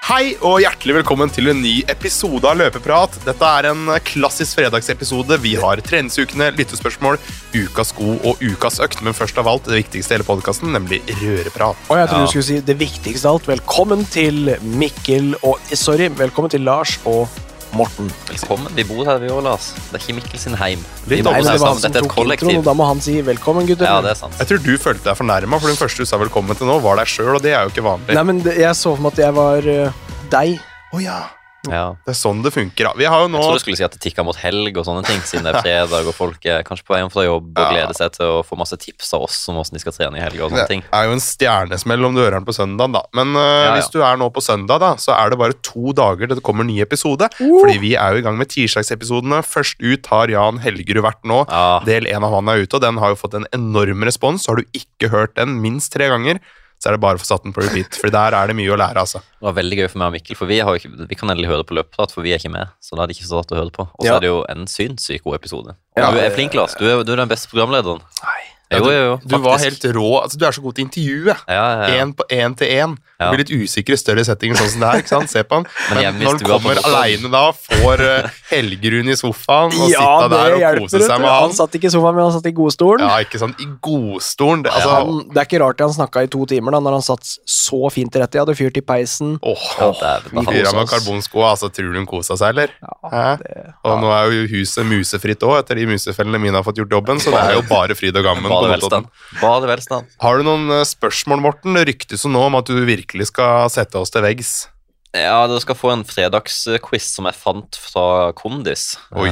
Hei og hjertelig velkommen til en ny episode av Løpeprat. Dette en klassisk fredagsepisode. Vi har treningsukene, lyttespørsmål, ukas sko og ukas økt. Men først av alt det viktigste i hele podcasten, nemlig røreprat. Og jeg tror du skulle si det viktigste av alt. Velkommen til Mikkel og... velkommen til Lars og Morten. Velkommen, vi bor her vi også, Lars. Det ikke Mikkel sin heim. Nei, men det var han som tok introen, og da må han si velkommen, gutter. Ja, det sant. Jeg tror du følte deg fornærmet, for den første du sa velkommen til nå var deg selv, og det jo ikke vanlig. Nei, men jeg så for meg at jeg var deg. Ja. Ja. Det sånn det funker. Vi har jo nå... Jeg tror du skulle si at det tikket mot helg og sånne ting, siden det fredag, og folk kanskje på vei hjem fra jobb og gleder seg til å få masse tips av oss om hvordan de skal trene i helg og sånne ting. Det jo en stjernesmell om du hører den på søndag, da. Men hvis du nå på søndag, da, så det bare 2 dager til det kommer en ny episode. Fordi vi jo i gang med tirsdagsepisodene. Først ut har Jan Helgerud vært nå. Del 1 av han ute, og den har jo fått en enorm respons. Har du ikke hørt den minst 3 ganger, så det bare å få satt den på repeat, for der det mye å lære, altså. Det var veldig gøy for meg og Mikkel, for vi kan endelig høre på løpeprat, for vi ikke med, så da det ikke så rart å høre på. Og så det jo en sykt god episode. Ja, du flink, Lars. Du den beste programlederen. Nei. Jo, du var helt rå, altså du så god til intervjuet. En på 1-til-1. Du blir litt usikker i større settinger sånn som det her, ikke sant? Se på han. Men når han kommer alene da, får Helgerud i sofaen og sitter der og koser seg med han. Han satt ikke i sofaen, men han satt i godstolen. Ja, ikke sant, i godstolen. Det ikke rart han snakket i 2 timer da, når han satt så fint til rette. Jeg hadde fyrt i peisen. Vi fyrer med karbonsko, altså tror du hun koset seg, eller? Og nå jo huset musefritt også, etter de musefellene mine har fått gjort jobben, så det jo bare fryd og gammen. Bare velstand. Har du noen spørsmål, Morten? Det ryktes jo nå om at du virkelig skal sette oss til veggs. Ja, dere skal få en fredagsquiz som jeg fant fra Kondis.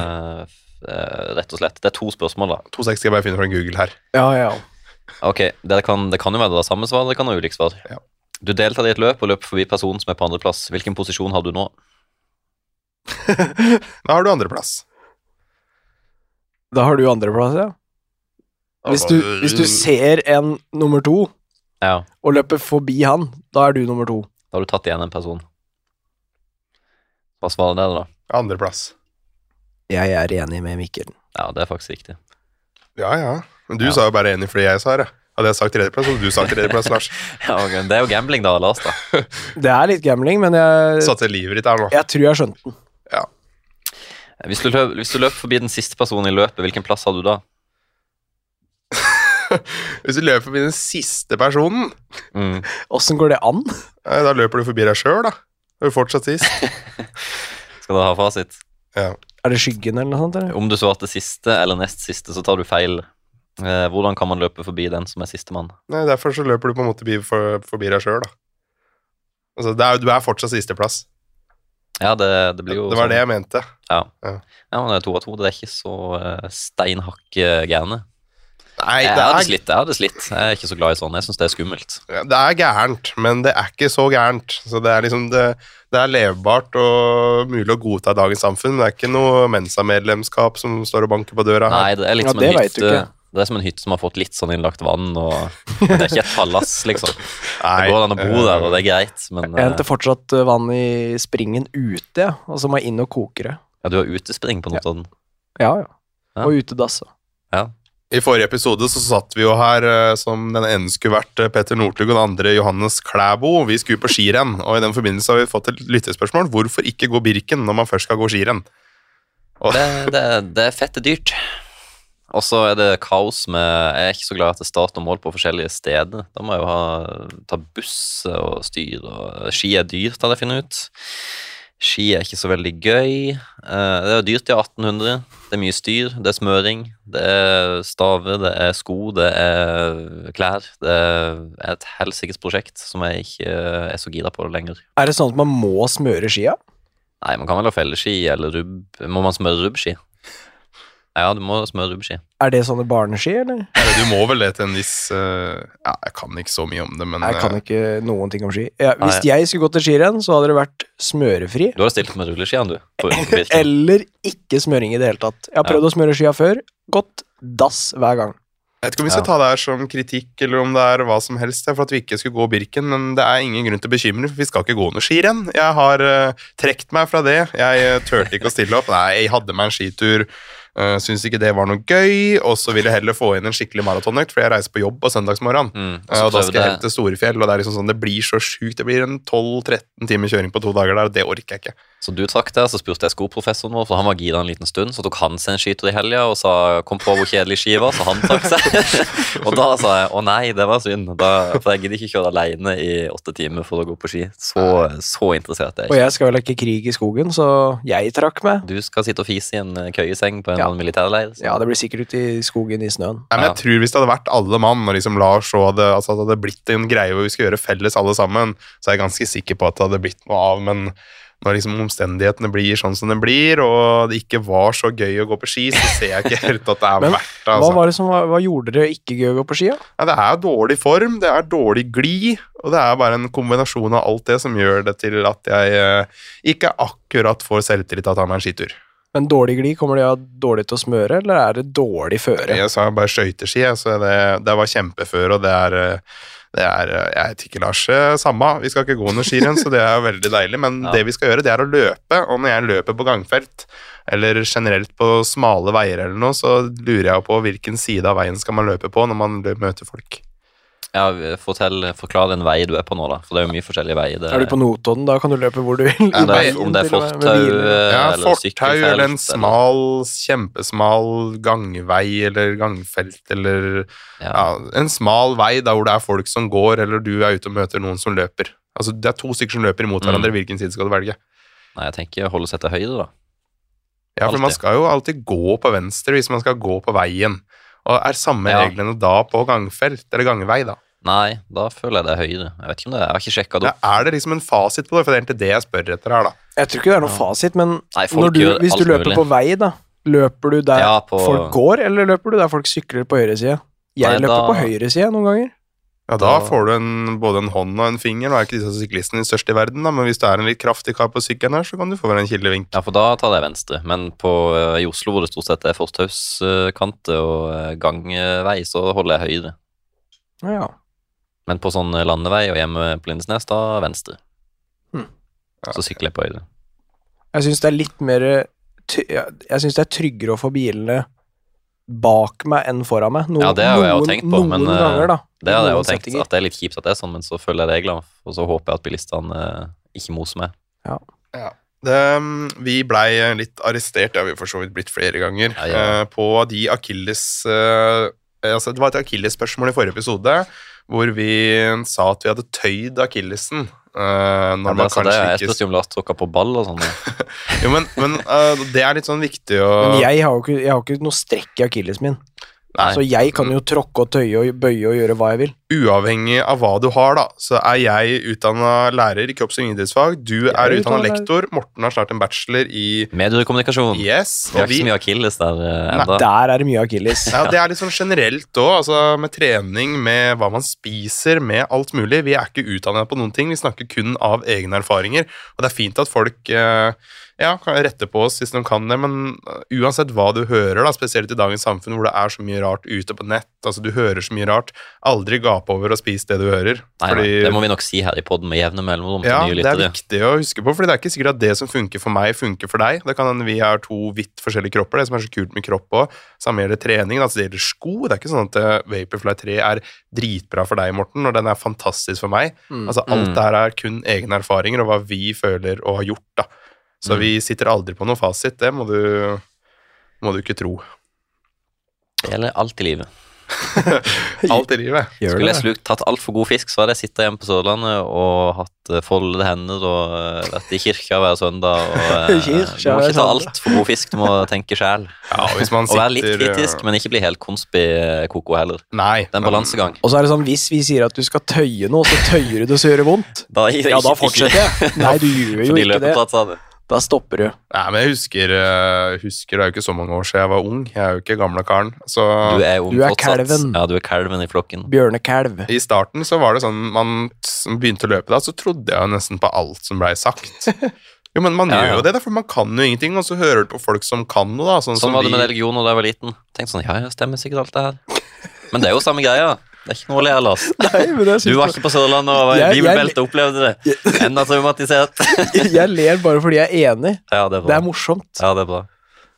Rett og slett. Det 2 spørsmål da. 2,6 skal jeg bare finne fra Google her. Ja. Ok, det kan jo være det samme svar, det kan være ulikt svar. Ja. Du deltar i et løp og løper forbi personen som på andre plass. Hvilken posisjon har du nå? Da har du andre plass. Da har du andre plass, ja. Hvis du ser en nummer 2 og løper forbi han, da du nummer 2. Da har du tatt igjen en person. Hva svarer det da? Andre plass. Jeg enig med Mikkel. Ja, det faktisk riktig. Ja. Men du sa jo bare enig fordi jeg sa det. Hadde jeg sagt 3. plass, og du sa 3. plass, Lars. Ja, okay. Det jo gambling da, Lars da. Det litt gambling, men jeg... Satt livet ditt her nå. Jeg tror jeg skjønte den. Ja. Hvis du løper forbi den siste personen i løpet, hvilken plass har du da? Hvis du løper forbi den siste personen Hvordan går det an? Da løper du forbi deg selv da. Du fortsatt sist. Skal du ha fasit? Ja. Det skyggen eller noe sånt? Eller? Om du svarte siste eller nest siste, så tar du feil. Hvordan kan man løpe forbi den som siste mann? Nei, derfor så løper du på en måte forbi deg selv da. Altså, du fortsatt siste plass. Ja, det blir jo det var sånn. Det jeg mente. Ja, men det 2 av 2. Det ikke så steinhakk gærne. Nei, jeg hadde slitt. Jeg ikke så glad i sånn. Jeg synes det skummelt. Ja, det gærent, men det ikke så gærent. Så det liksom det levbart og mulig å godta i dagens samfunn. Det ikke noe Mensa-medlemskap som står og banker på døra her. Nei, det litt som en hytte. Det som en hytte som har fått litt sånn innlagt vann, og det ikke et palass, liksom. Det går an å bo der, og det greit, men... Jeg henter fortsatt vann i springen ute, og så må jeg inn og koke det. Ja, du har utespring på noe av den? Ja. Og utedass. Ja. I forrige episode så satt vi jo her som den ene skulle vært Petter Northug og den andre Johannes Klæbo. Vi skulle på skirenn, og i den forbindelse har vi fått et lyttespørsmål. Hvorfor ikke gå Birken når man først skal gå skirenn? Det fett dyrt. Og så det kaos med... Jeg ikke så glad at det start og mål på forskjellige steder. Da må jeg jo ta buss og styr, og ski dyrt, hadde jeg funnet ut. Ski ikke så veldig gøy. Det dyrt i 1800. Det mye styr, det smøring, det staver, det sko, det klær. Det et helsikkes prosjekt som jeg ikke så gira på lenger. Det sånn at man må smøre skia? Nei, man kan vel ha felleski eller rubb. Må man smøre rubbski? Ja, du må smøre rubbski. Det sånne barneski, eller? Du må vel det til en viss... jeg kan ikke så mye om det, men... Jeg kan ikke noen ting om ski. Hvis jeg skulle gått til skirenn, så hadde det vært smørefri. Du har stilt med rulleskiene, du. Eller ikke smøring i det hele tatt. Jeg har prøvd å smøre skia før. Gått dass hver gang. Jeg vet ikke om vi skal ta det her som kritikk, eller om det hva som helst, for at vi ikke skulle gå Birken, men det ingen grunn til bekymring, for vi skal ikke gå noe skirenn. Jeg har trekt meg fra det. Jeg tørte ikke å stille opp. Nei, jeg hadde meg en skitur Synes ikke det var noe gøy, og så ville jeg heller få inn en skikkelig maratonøkt, for jeg reiser på jobb på søndagsmorgen, og da skal jeg helt til Storefjell, og det liksom sånn, det blir så sykt, det blir en 12-13 timer kjøring på 2 dager der, og det orker jeg ikke. Så du trakk der, så spurte jeg skoprofessoren vår, for han var gira en liten stund, så tok han seg en skyter i helga, og sa, kom på hvor kjedelig ski var, så han trakk seg. Og da sa jeg, nei, det var synd, for jeg gidder ikke kjøre alene i 8 timer for å gå på ski. Så interessert er jeg. Og jeg skal vel ikke krig i skogen, så jeg trakk meg. Du skal sitte og fise i en køyeseng på en militærleir. Så. Ja, det blir sikkert ute i skogen i snøen. Nei, men jeg tror hvis det hadde vært alle mann, og liksom Lars så det hadde blitt en greie hvor vi skal gjøre felles alle sammen, så er jeg ganske sikker på at det hadde blitt noe av, men når liksom omstendighetene blir sånn som det blir, og det ikke var så gøy å gå på ski, så ser jeg ikke helt at det er verdt det. Altså. Hva var det hva gjorde dere ikke gøy å gå på ski? Ja, det er dårlig form, det er dårlig glid, og det er bare en kombinasjon av alt det som gjør det til at jeg ikke akkurat får selvtillit til å ta meg en skitur. Men dårlig glid, kommer det av dårlig til å smøre, eller er det dårlig føre? Jeg sa bare skøyteski, så det var kjempeføre, og det er jeg vet ikke, Lars, samme, vi skal ikke gå noe skirenn, så det er veldig deilig, men det vi skal gjøre, det er å løpe, og når jeg løper på gangfelt, eller generelt på smale veier eller noe, så lurer jeg på hvilken side av veien skal man løpe på når man møter folk. Ja, forklar den vei du er på nå da, for det er jo mye forskjellige veier. Er du på Notodden, da kan du løpe hvor du vil. Om det er fortau eller fortau eller en kjempesmal gangvei eller gangfelt, eller en smal vei da hvor det er folk som går, eller du er ute og møter noen som løper. Altså, det er 2 stykker som løper imot hverandre, hvilken side skal du velge? Nei, jeg tenker holde seg til høyre da. Ja, for man skal jo alltid gå på venstre hvis man skal gå på veien. Og er samme reglene da på gangfelt eller gangvei da? Nei, da føler jeg det er høyre. Jeg vet ikke om det er, jeg har ikke sjekket det opp. Ja, er det liksom en fasit på det? For det er egentlig det jeg spør etter her da. Jeg tror ikke det er noen fasit, men nei, hvis du løper på vei da, løper du der folk går, eller løper du der folk sykler på høyre side? Jeg løper på høyre side noen ganger. Ja, da får du både en hånd og en finger. Nå er ikke disse syklistene de største i verden, da, men hvis det er en litt kraftig kar på sykkelen her, så kan du få være en kildevink. Ja, for da tar det venstre, men i Oslo, hvor det stort sett er fortauskante og gangvei, så holder jeg høyre. Ja. Men på sånn landevei og hjemme på Lindesnes, da venstre. Så sykler jeg på høyre. Jeg synes det er litt mer, jeg synes det er tryggere å få bilene bak meg enn foran meg. Det har jeg jo tenkt på, men ganger, da. Det har jeg jo tenkt, at det er litt kjipt at det er sånn, men så følger jeg reglene, og så håper jeg at bilistene ikke moser meg. Ja. Vi ble litt arrestert, det har vi for så vidt blitt flere ganger, på de Achilles, det var et Achilles-spørsmål i forrige episode, hvor vi sa at vi hadde tøyd Achillesen. Jeg spørs jo om Lars tråkker på ball og sånn. Jo, men det er litt sånn viktig å... Men jeg har jo ikke noe strekk i Achilles min. Nei. Så jeg kan jo tråkke og tøye og bøye og gjøre hva jeg vil. Uavhengig av hva du har da, så er jeg utdannet lærer i kropps- og idrettsfag, du er utdannet lektor, Morten har snart en bachelor i... Mediekommunikasjon. Yes. Vi har ikke så mye Achilles der enda. Der er det mye Achilles. Ja, det er litt sånn generelt også, altså med trening, med hva man spiser, med alt mulig. Vi er ikke utdannet på noen ting, vi snakker kun av egne erfaringer, og det er fint at folk... kan rette på oss hvis de kan det, men uansett hva du hører da, spesielt i dagens samfunn hvor det er så mye rart ute på nett, altså du hører så mye rart, aldri gape over og spise det du hører. Nei, det må vi nok si her i podden med jevne mellomrom til nye lyttere. Ja, det er viktig å huske på, fordi det er ikke sikkert at det som funker for meg, funker for deg. Det kan hende vi har 2 vidt forskjellige kropper, det som er så kult med kropp også. Samme gjelder trening, altså det gjelder sko, det er ikke sånn at Vaporfly 3 er dritbra for deg, Morten, og den er fantastisk for meg. Altså alt der er kun egne erfaringer, og hva vi føler og har gjort da. Så vi sitter aldri på noe fasit, det må du ikke tro. Det gjelder alt i livet. Alt i livet. Skulle jeg tatt alt for god fisk, så hadde jeg sittet hjemme på Sørlandet og hatt foldede hender og vært i kirka hver søndag. Og, du må ikke ta alt for god fisk, du må tenke selv. Ja, hvis man og være litt kritisk, men ikke bli helt konspi-koko heller. Nei. Det er en balansegang. Og så er det sånn, hvis vi sier at du skal tøye noe, så tøyer du det så gjør det vondt. Da fortsetter jeg. Nei, du gjør jo ikke det. Da stopper du. Nei, men jeg husker det er jo ikke så mange år siden jeg var ung. Jeg er jo ikke gamle karen. Så du er ung fortsatt. Kalven. Ja, du er kalven i flokken. Bjørnekalv. I starten så var det sånn, man begynte å løpe da, så trodde jeg nesten på alt som ble sagt. Jo, men man gjør jo det, for man kan jo ingenting, og så hører du på folk som kan noe da. Sånn var det med religion da jeg var liten. Tenkte sånn, jeg stemmer sikkert alt det her. Men det er jo samme greia. Det er ikke noe å le, Lars. Du var ikke på Sørlandet og bibelbelte og opplevde det. Enda traumatisert. Jeg ler bare fordi jeg er enig. Ja, det er bra. Det er morsomt. Ja, det er bra. Ja,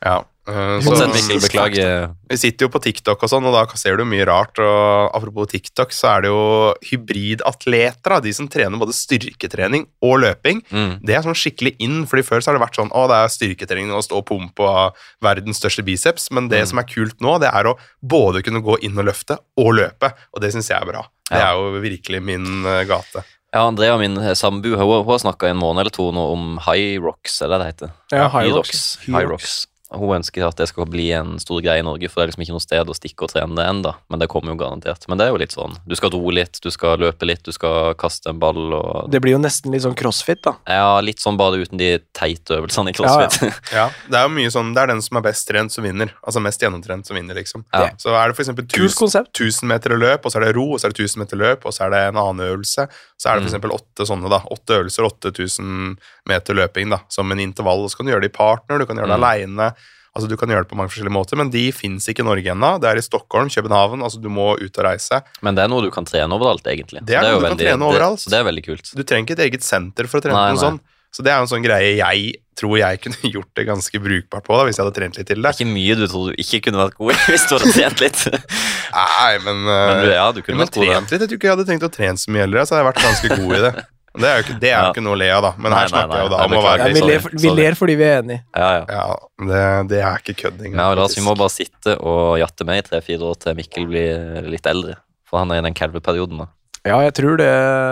Vi sitter jo på TikTok og sånn, og da ser du mye rart, og apropos TikTok, så er det jo hybridatleter, de som trener både styrketrening og løping. Det er sånn skikkelig inn, fordi før så har det vært sånn, det er styrketrening og stå og pumpe og ha verdens største biceps, men det som er kult nå, det er å både kunne gå inn og løfte og løpe, og det synes jeg er bra. Det er jo virkelig min gate. Ja, Andrea, min sambu, hun har snakket en måned eller to nå om High Rocks, eller det heter? Ja, High Rocks. Hun ønsker at det skal bli en stor greie i Norge, for det er liksom ikke noe sted å stikke og trene det enda, men det kommer jo garantert. Men det er jo litt sånn, du skal ro litt, du skal løpe litt, du skal kaste en ball og... Det blir jo nesten litt sånn crossfit da. Ja, litt sånn bare uten de teite øvelsene i crossfit. Ja, det er jo mye sånn, det er den som er best trent som vinner, altså mest gjennomtrent som vinner liksom. Ja. Så er det for eksempel 1000 meter løp, og så er det ro, og så er det 1000 meter løp, og så er det en annen øvelse, så er det for eksempel 8 øvelser, 8000 meter løping da, som en intervall, og så kan du gjøre det i partner, du kan gjøre det alene. Altså du kan gjøre det på mange forskjellige måter, men de finnes ikke i Norge ennå. Det er i Stockholm, København, altså du må ut og reise. Men det er noe du kan trene overalt egentlig. Det er noe du kan trene overalt. Så det er veldig kult. Du trenger ikke et eget senter for å trene noe sånn. Så det er en sånn greie jeg tror jeg kunne gjort det ganske brukbart på da, hvis jeg hadde trent litt til det. Det er ikke mye du tror du ikke kunne vært god i hvis du hadde trent litt. Nei, men du kunne vært god litt. Jeg tror ikke jeg hadde tenkt å trene så mye heller, så hadde jeg vært ganske god i det. Det er jo ikke noe å le av da, men her snakker jeg jo da om å være litt vi ler fordi vi er enige. Ja, det er ikke kødding. Ja, vi må bare sitte og jatte med i 3-4 år til Mikkel blir litt eldre, for han er i den kalveperioden da. Ja, jeg tror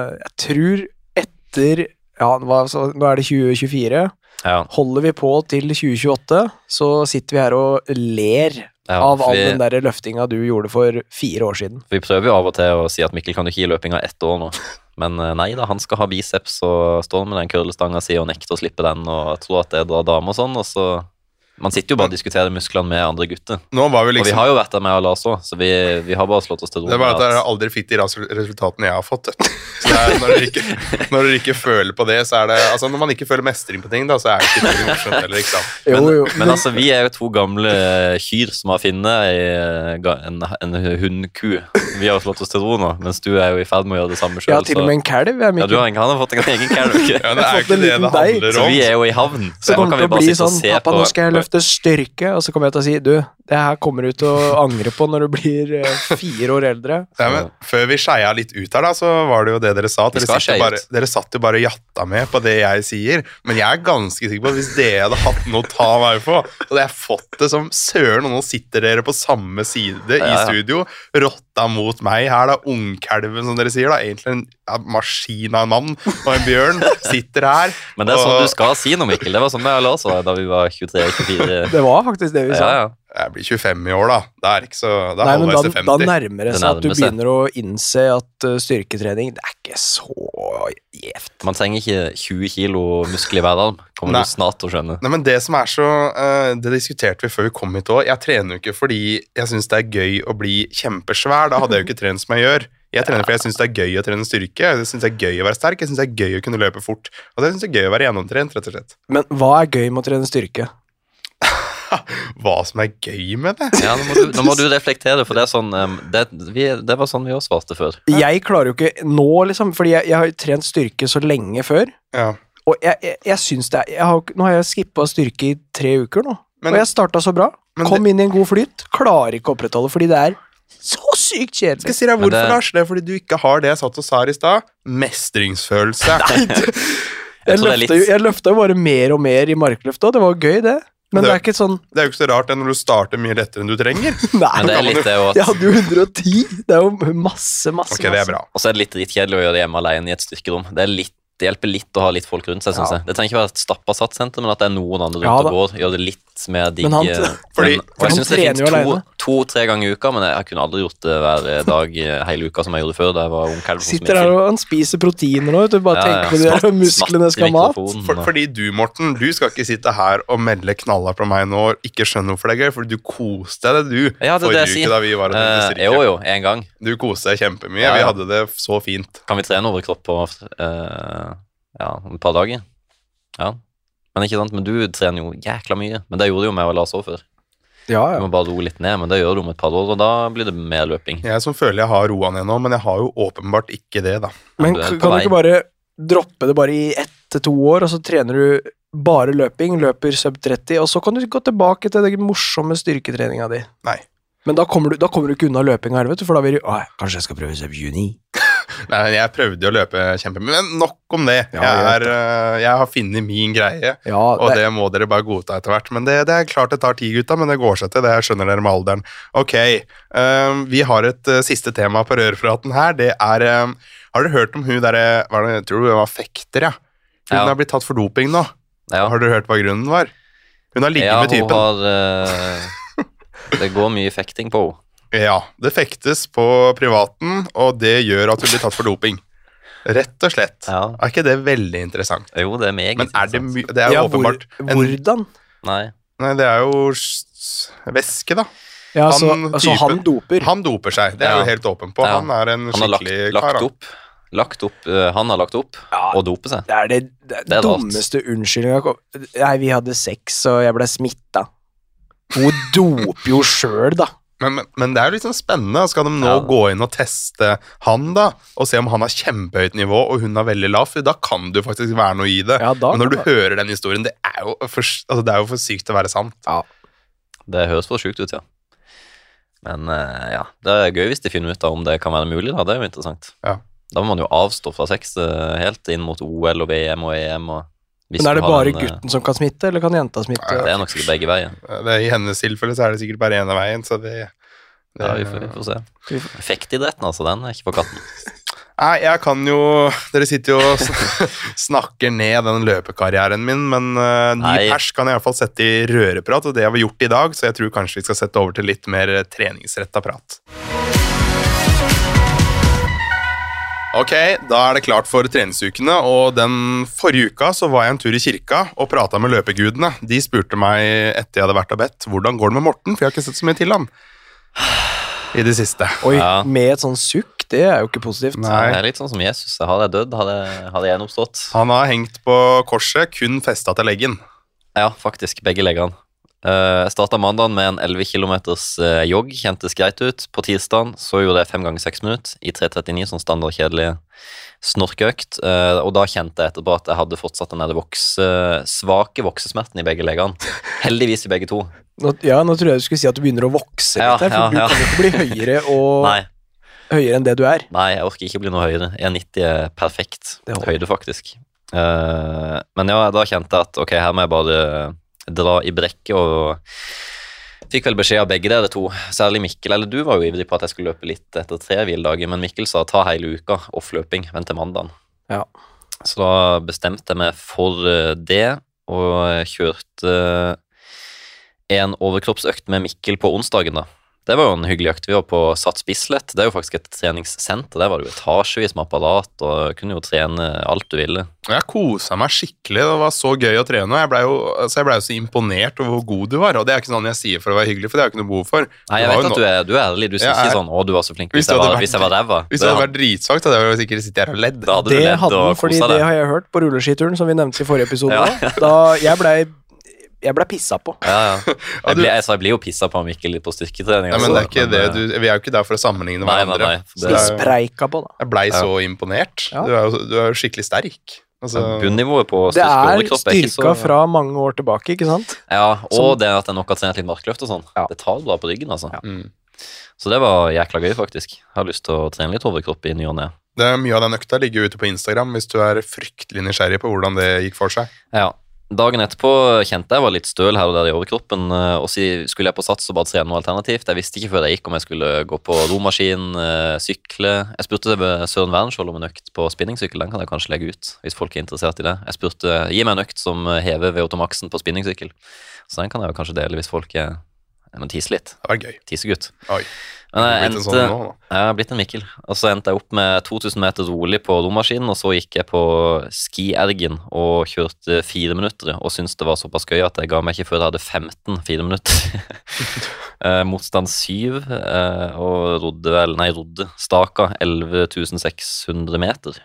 etter, nå er det 2024, holder vi på til 2028, så sitter vi her og ler av all den der løftinga du gjorde for 4 år siden. Vi prøver jo av og til å si at Mikkel kan du ikke gi løpinga 1 år nå. Men nei da, han skal ha biceps og står med den curlestanga si og nekter å slippe den og tror at det er bra dame og sånn, og så... Man sitter jo bare og diskuterer musklene med andre gutter. Nå var vi liksom... Og vi har jo vært der med Alas også, så vi har bare slått oss til ro. Det er bare at dere aldri fikk de resultatene jeg har fått. Så det er, når dere ikke føler på det, så er det... Altså, når man ikke føler mestring på ting, da, så er det ikke det morsomt heller, ikke sant? Men altså, vi er jo 2 gamle kyr som har finnet en hundku. Vi har slått oss til ro nå, mens du er jo i ferd med å gjøre det samme selv. Ja, til og med en kalv. Ja, han har fått en egen kalv. Ja, det er ikke det handler om. Så vi er jo i havn. Så nå kan vi bare sitte og se på... styrke, og så kommer jeg til å si det her kommer du til å angre på når du blir 4 år eldre. Ja, men før vi skeia litt ut her da, så var det jo det dere sa. Dere satt jo bare jatta med på det jeg sier, men jeg er ganske sikker på at hvis dere hadde hatt noe å ta meg på, og jeg har fått det som søren, og nå sitter dere på samme side i studio, rotta mot meg her da, ungkalven som dere sier da, egentlig en maskin av en mann og en bjørn sitter her. Men det er sånn du skal si noe, Mikkel. Det var sånn med alle også, da vi var 23-24. Det var faktisk det vi sa. Ja. Jeg blir 25 i år da. Det er ikke så... Da nærmer det seg at du begynner å innse at styrketrening, det er ikke så gjevt. Man trenger ikke 20 kilo muskel i hverdagen. Kommer du snart til å skjønne. Nei, men det som er så... det diskuterte vi før vi kom hit også. Jeg trener jo ikke fordi jeg synes det er gøy å bli kjempesvær. Da hadde jeg jo ikke trent som jeg gjør. Jeg trener fordi jeg synes det er gøy å trene styrke. Jeg synes det er gøy å være sterk. Jeg synes det er gøy å kunne løpe fort. Og jeg synes det er gøy å være gjennomtrent, rett og slett. Men hva er gøy med å trene styrke? Hva som er gøy med det? Ja, nå må du reflektere, for det er sånn det var sånn vi også svarte før. Jeg klarer jo ikke nå, liksom, fordi jeg har trent styrke så lenge før. Ja. Og jeg synes det nå har jeg skippet styrke i 3 uker nå. Og jeg startet så bra. Kom inn i en god flyt. Klarer ikke å opprettholde, fordi det er så sykt kjedelig. Skal jeg si deg hvorfor, Lars? Det er fordi du ikke har det jeg satt og sa i sted. Mestringsfølelse. Jeg løftet jo bare mer og mer i markløftet, og det var gøy det. Men det er ikke sånn... Det er jo ikke så rart når du starter mye lettere enn du trenger. Nei, men det er litt det jo at... Jeg hadde jo 110. Det er jo masse. Ok, det er bra. Og så er det litt dritkjedelig å gjøre det hjemme alene i et styrkerom. Det hjelper litt å ha litt folk rundt seg, synes jeg. Det trenger ikke være et stappet sattsenter, men at det er noen andre rundt og går, gjør det litt mer digg. Men jeg synes det finnes 2-3 ganger i uka, men jeg kunne aldri gjort det hver dag hele uka som jeg gjorde før, da jeg var ungkalv. Sitter der og han spiser proteiner nå, du bare tenker på de der musklene skal ha mat. Fordi du, Morten, du skal ikke sitte her og melde knallhardt på meg nå og ikke skjønne hvorfor det er gøy, fordi du koste deg det, du. Ja, det er det jeg sier. Da vi var styrke. Jo, en gang. Du koste deg kjempemye, vi hadde det så fint. Kan vi trene overkropp på et par dager? Ja. Men ikke sant, men du trener jo jækla mye. Men det gjorde jo med å la oss over før. Ja. Du må bare roe litt ned, men det gjør du om et par år, og da blir det mer løping. Jeg som føler jeg har roa ned nå, men jeg har jo åpenbart ikke det da. Men kan du ikke bare droppe det bare i 1 til 2 år, og så trener du bare løping, løper sub 30, og så kan du gå tilbake til den morsomme styrketreninga di. Nei. Men da kommer du ikke unna løpinga her, vet du, for da vil du, kanskje jeg skal prøve sub 29. Nei, jeg prøvde jo å løpe kjempemye, men nok om det. Jeg har funnet min greie, og det må dere bare godta etter hvert. Men det er klart det tar tid, gutta, men det går seg til, det skjønner dere med alderen. Ok, vi har et siste tema på rørpraten her, det er, har dere hørt om hun der, jeg tror det var fekter, ja? Hun har blitt tatt for doping nå. Ja. Har dere hørt hva grunnen var? Hun har ligget med typen. Det går mye fekting på henne. Ja, det fektes på privaten, og det gjør at hun blir tatt for doping. Rett og slett. Ja. Er ikke det veldig interessant? Jo, det er meget interessant. Men det er jo åpenbart... Hvordan? Nei, det er jo væske, da. Ja, han doper. Han doper seg, det er jo helt åpen på. Ja. Han er en skikkelig kar. Han har lagt opp og doper seg. Det er det dummeste unnskyldningen. Nei, vi hadde sex, og jeg ble smittet. Hun doper jo selv, da. Men det er jo litt sånn spennende. Skal de nå gå inn og teste han da, og se om han har kjempehøyt nivå, og hun har veldig lavt, da kan du faktisk være noe i det. Ja, men når du hører den historien, det er jo for sykt til å være sant. Ja. Det høres for sykt ut, ja. Men det er gøy hvis de finner ut da, om det kan være mulig, da. Det er jo interessant. Ja. Da må man jo avstå fra sex helt inn mot OL og VM og EM og... Men er det bare gutten som kan smitte, eller kan jenta smitte? Det er nok sikkert begge veier. I hennes tilfelle så er det sikkert bare ene veien, så det ja, vi får se. Fektidretten, altså, den er ikke for katten. Nei, jeg kan jo... Dere sitter jo og snakker ned den løpekarrieren min, men ny pers kan jeg i hvert fall sette i røreprat, og det har vi gjort i dag, så jeg tror kanskje vi skal sette over til litt mer treningsrettet prat. Ok, da er det klart for treningsukene, og den forrige uka så var jeg en tur i kirka og pratet med løpegudene. De spurte meg etter jeg hadde vært og bedt, hvordan går det med Morten, for jeg har ikke sett så mye til han i det siste. Oi, med et sånn sukk, det er jo ikke positivt. Nei. Det er litt sånn som Jesus, hadde jeg dødd, hadde jeg oppstått. Han har hengt på korset, kun festet til leggen. Ja, faktisk, begge leggene. Jeg startet mandagen med en 11 kilometers jogg, kjentes greit ut. På tirsdagen så gjorde jeg 5 ganger 6 minutter i 3.39, sånn standardkjedelig snorkeøkt. Og da kjente jeg etterpå at jeg hadde fortsatt den svake voksesmerten i begge leggene. Heldigvis i begge to. Nå tror jeg du skulle si at du begynner å vokse litt her, for du kan ikke bli høyere høyere enn det du er. Nei, jeg orker ikke bli noe høyere. 1,90 er perfekt høyde, faktisk. Men da kjente jeg at ok, her må jeg bare dra i brekket, og fikk vel beskjed av begge dere to, særlig Mikkel, eller du var jo ivrig på at jeg skulle løpe litt etter 3 hviledager, men Mikkel sa ta hele uka off-løping, vent til mandagen. Ja. Så da bestemte jeg meg for det, og kjørte en overkroppsøkt med Mikkel på onsdagen da. Det var jo en hyggelig økt. Vi var på Sats Bislett. Det er jo faktisk et treningssenter. Der var det jo etasjevis med apparat, og kunne jo trene alt du ville. Jeg koset meg skikkelig. Det var så gøy å trene. Jeg ble jo så imponert over hvor god du var, og det er ikke sånn jeg sier for å være hyggelig, for det har jeg ikke noe behov for. Nei, jeg vet at du er ærlig. Du sier ikke sånn, du var så flink hvis jeg var ræva. Hvis det hadde vært dritsvakt, hadde jeg jo sikkert sittet her og ledd. Det hadde den, fordi det har jeg hørt på rulleskituren, som vi nevnte i forrige episode. Da jeg ble pisset på. Jeg blir jo pisset på Mikkel litt på styrketrening. Nei, men det er ikke det. Vi er jo ikke der for å sammenligne med andre. Nei. Spreika på da. Jeg ble så imponert. Du er jo skikkelig sterk. Bunnivået på styrkeoverkropp er styrka fra mange år tilbake, ikke sant? Ja, og det at jeg nok har trent litt markløft og sånn. Det tar bra på ryggen, altså. Så det var jækla gøy, faktisk. Jeg har lyst til å trene litt overkropp i ny og ne. Det er mye av den økta ligger ute på Instagram, hvis du er fryktelig nysgjerrig på hvordan det gikk for seg. Ja. Dagen etterpå kjente jeg var litt støl her og der i overkroppen, og skulle jeg på sats og bare trene noe alternativt. Jeg visste ikke før jeg gikk om jeg skulle gå på romaskin, sykle. Jeg spurte Søren Wernskjold om en økt på spinningsykkel, den kan jeg kanskje legge ut, hvis folk er interessert i det. Jeg spurte, gi meg en økt som hever VO2maxen på spinningsykkel. Så den kan jeg jo kanskje dele hvis folk tise litt. Det var gøy. Tisegutt. Oi. Men jeg har blitt en Mikkel. Og så endte jeg opp med 2000 meter rolig på romaskinen, og så gikk jeg på skiergen og kjørte 4 minutter, og syntes det var såpass gøy at jeg ga meg ikke før jeg hadde 4 minutter. Motstand 7, og rodde staka 11.600 meter.